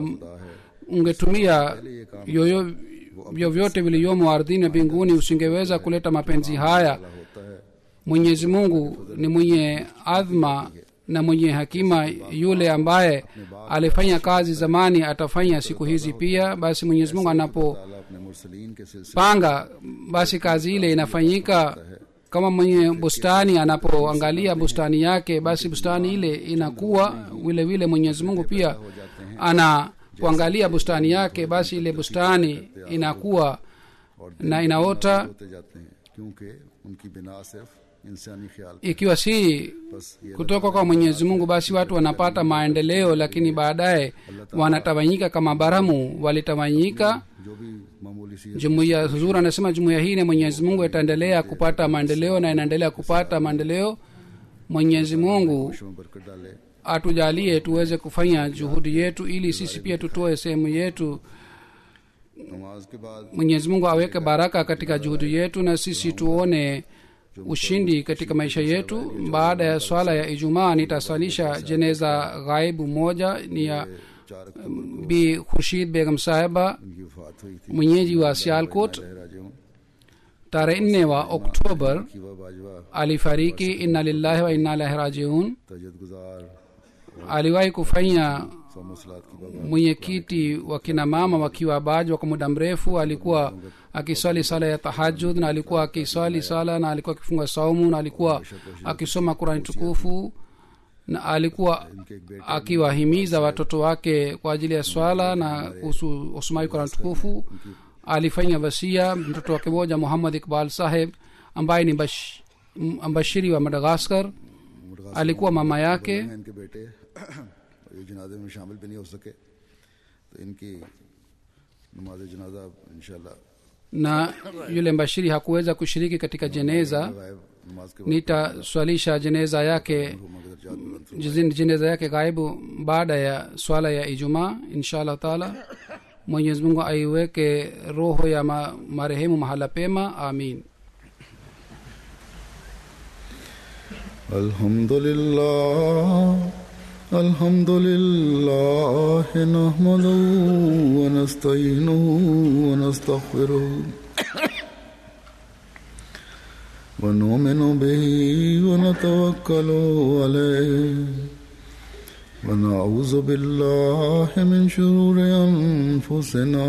ungetumia yoyo vyovyote vilivyomo ardhini na mbinguni, usingeweza kuleta mapenzi haya. होता है Mwenyezi Mungu ni mwenye adhma na mwenye hakima, yule ambaye alifanya kazi zamani atafanya siku hizi pia. Basi Mwenyezi Mungu anapopanga ताला अपने मुरसलीन के सिलसिले basi kazi ile inafanyika. Kama mwenye bustani anapoangalia bustani yake, basi bustani ile inakuwa vile vile. Mwenyezi Mungu pia anapoangalia bustani yake, basi ile bustani inakuwa na inaota. होते जाते हैं क्योंकि उनकी बिना सिर्फ इंसानी ख्याल Ikiwa si बस ये kutoka kwa Mwenyezi Mungu, basi watu wanapata maendeleo, lakini baadaye wanatawanyika kama baramu walitawanyika. जो भी मामूली सी Jumuiya Huzur anasema jumuiya hii na Mwenyezi Mungu itaendelea kupata maendeleo na inaendelea kupata maendeleo. Mwenyezi Mungu में बरकत डाले atujalie tuweze kufanya juhudi yetu ili sisi pia tutoe sehemu yetu. नमाज के बाद Mwenyezi Mungu aweke baraka katika juhudi yetu na sisi tuone ushindi katika maisha yetu. Baada ya swala ya Ijumaa nitasalisha jeneza ghaibu moja, ni ya चार अक्टूबर Bi Khurshid Begum Sahiba, की वफात हुई थी mwenyeji wa Sialkot. लहराजे हूँ Tarehe nne wa Oktoba कि वह Bajwa alifariki. Inna lillahi wa inna ilaihi rajiun. तजद गुजार Aliwahi kufanya सोमसलात की बाबा mwenyekiti wa kina mama wakiwa Bajwa kwa muda mrefu. Alikuwa akiswali sala ya tahajjud, na alikuwa akiswali sala, na alikuwa akifunga saumu, na alikuwa akisoma Qur'an tukufu, na alikuwa akiwahimiza watoto wake kwa ajili ya swala na kuhusu usomaji Qur'an tukufu. Alifanya wasia mtoto wake mmoja Muhammad Iqbal Saheb ambaye ni bash, mbashiri wa Madagascar, alikuwa mama yake. इनके बेटे ये जनाजे में शामिल भी नहीं हो सके, तो इनकी नमाज जनाजा इंशाल्लाह na yule mbashiri hakuweza kushiriki katika jeneza, नमाज के nitaswalisha jeneza yake jizin- jeneza yake ghaibu baada ya swala ya Ijumaa inshallah taala. Mwenyezi Mungu aiweke roho ya ma, marehemu mahala pema, amin. Alhamdulillah, alhamdulillah, nahmaduhu wa nasta'inuhu wa nastaghfiruh wa nu'minu bihi wa natawakkalu alayhi wa na'udhu billahi min shururi anfusina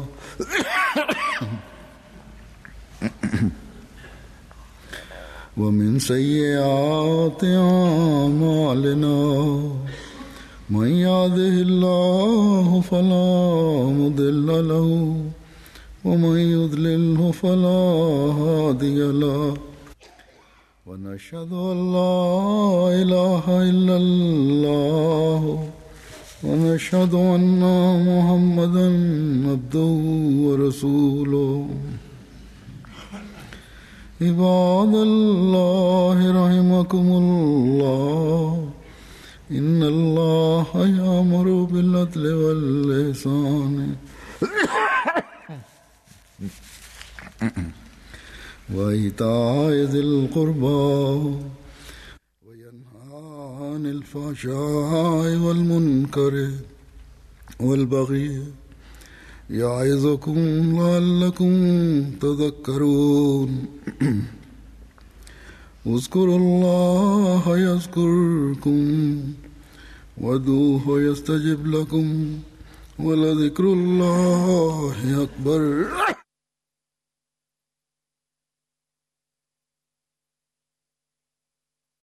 ومن سيئات أعمالنا من يهده الله فلا مضل له ومن يضلله فلا هادي له ونشهد أن لا إله إلا الله ونشهد أن محمدا عبده ورسوله عباد الله رحمكم الله إن الله يأمر بالعدل والإحسان وإيتاء ذي القربى وينهى عن الفحشاء والمنكر والبغي يعظكم لعلكم تذكرون اذكروا الله يذكركم وادعوه يستجب لكم ولذكر الله أكبر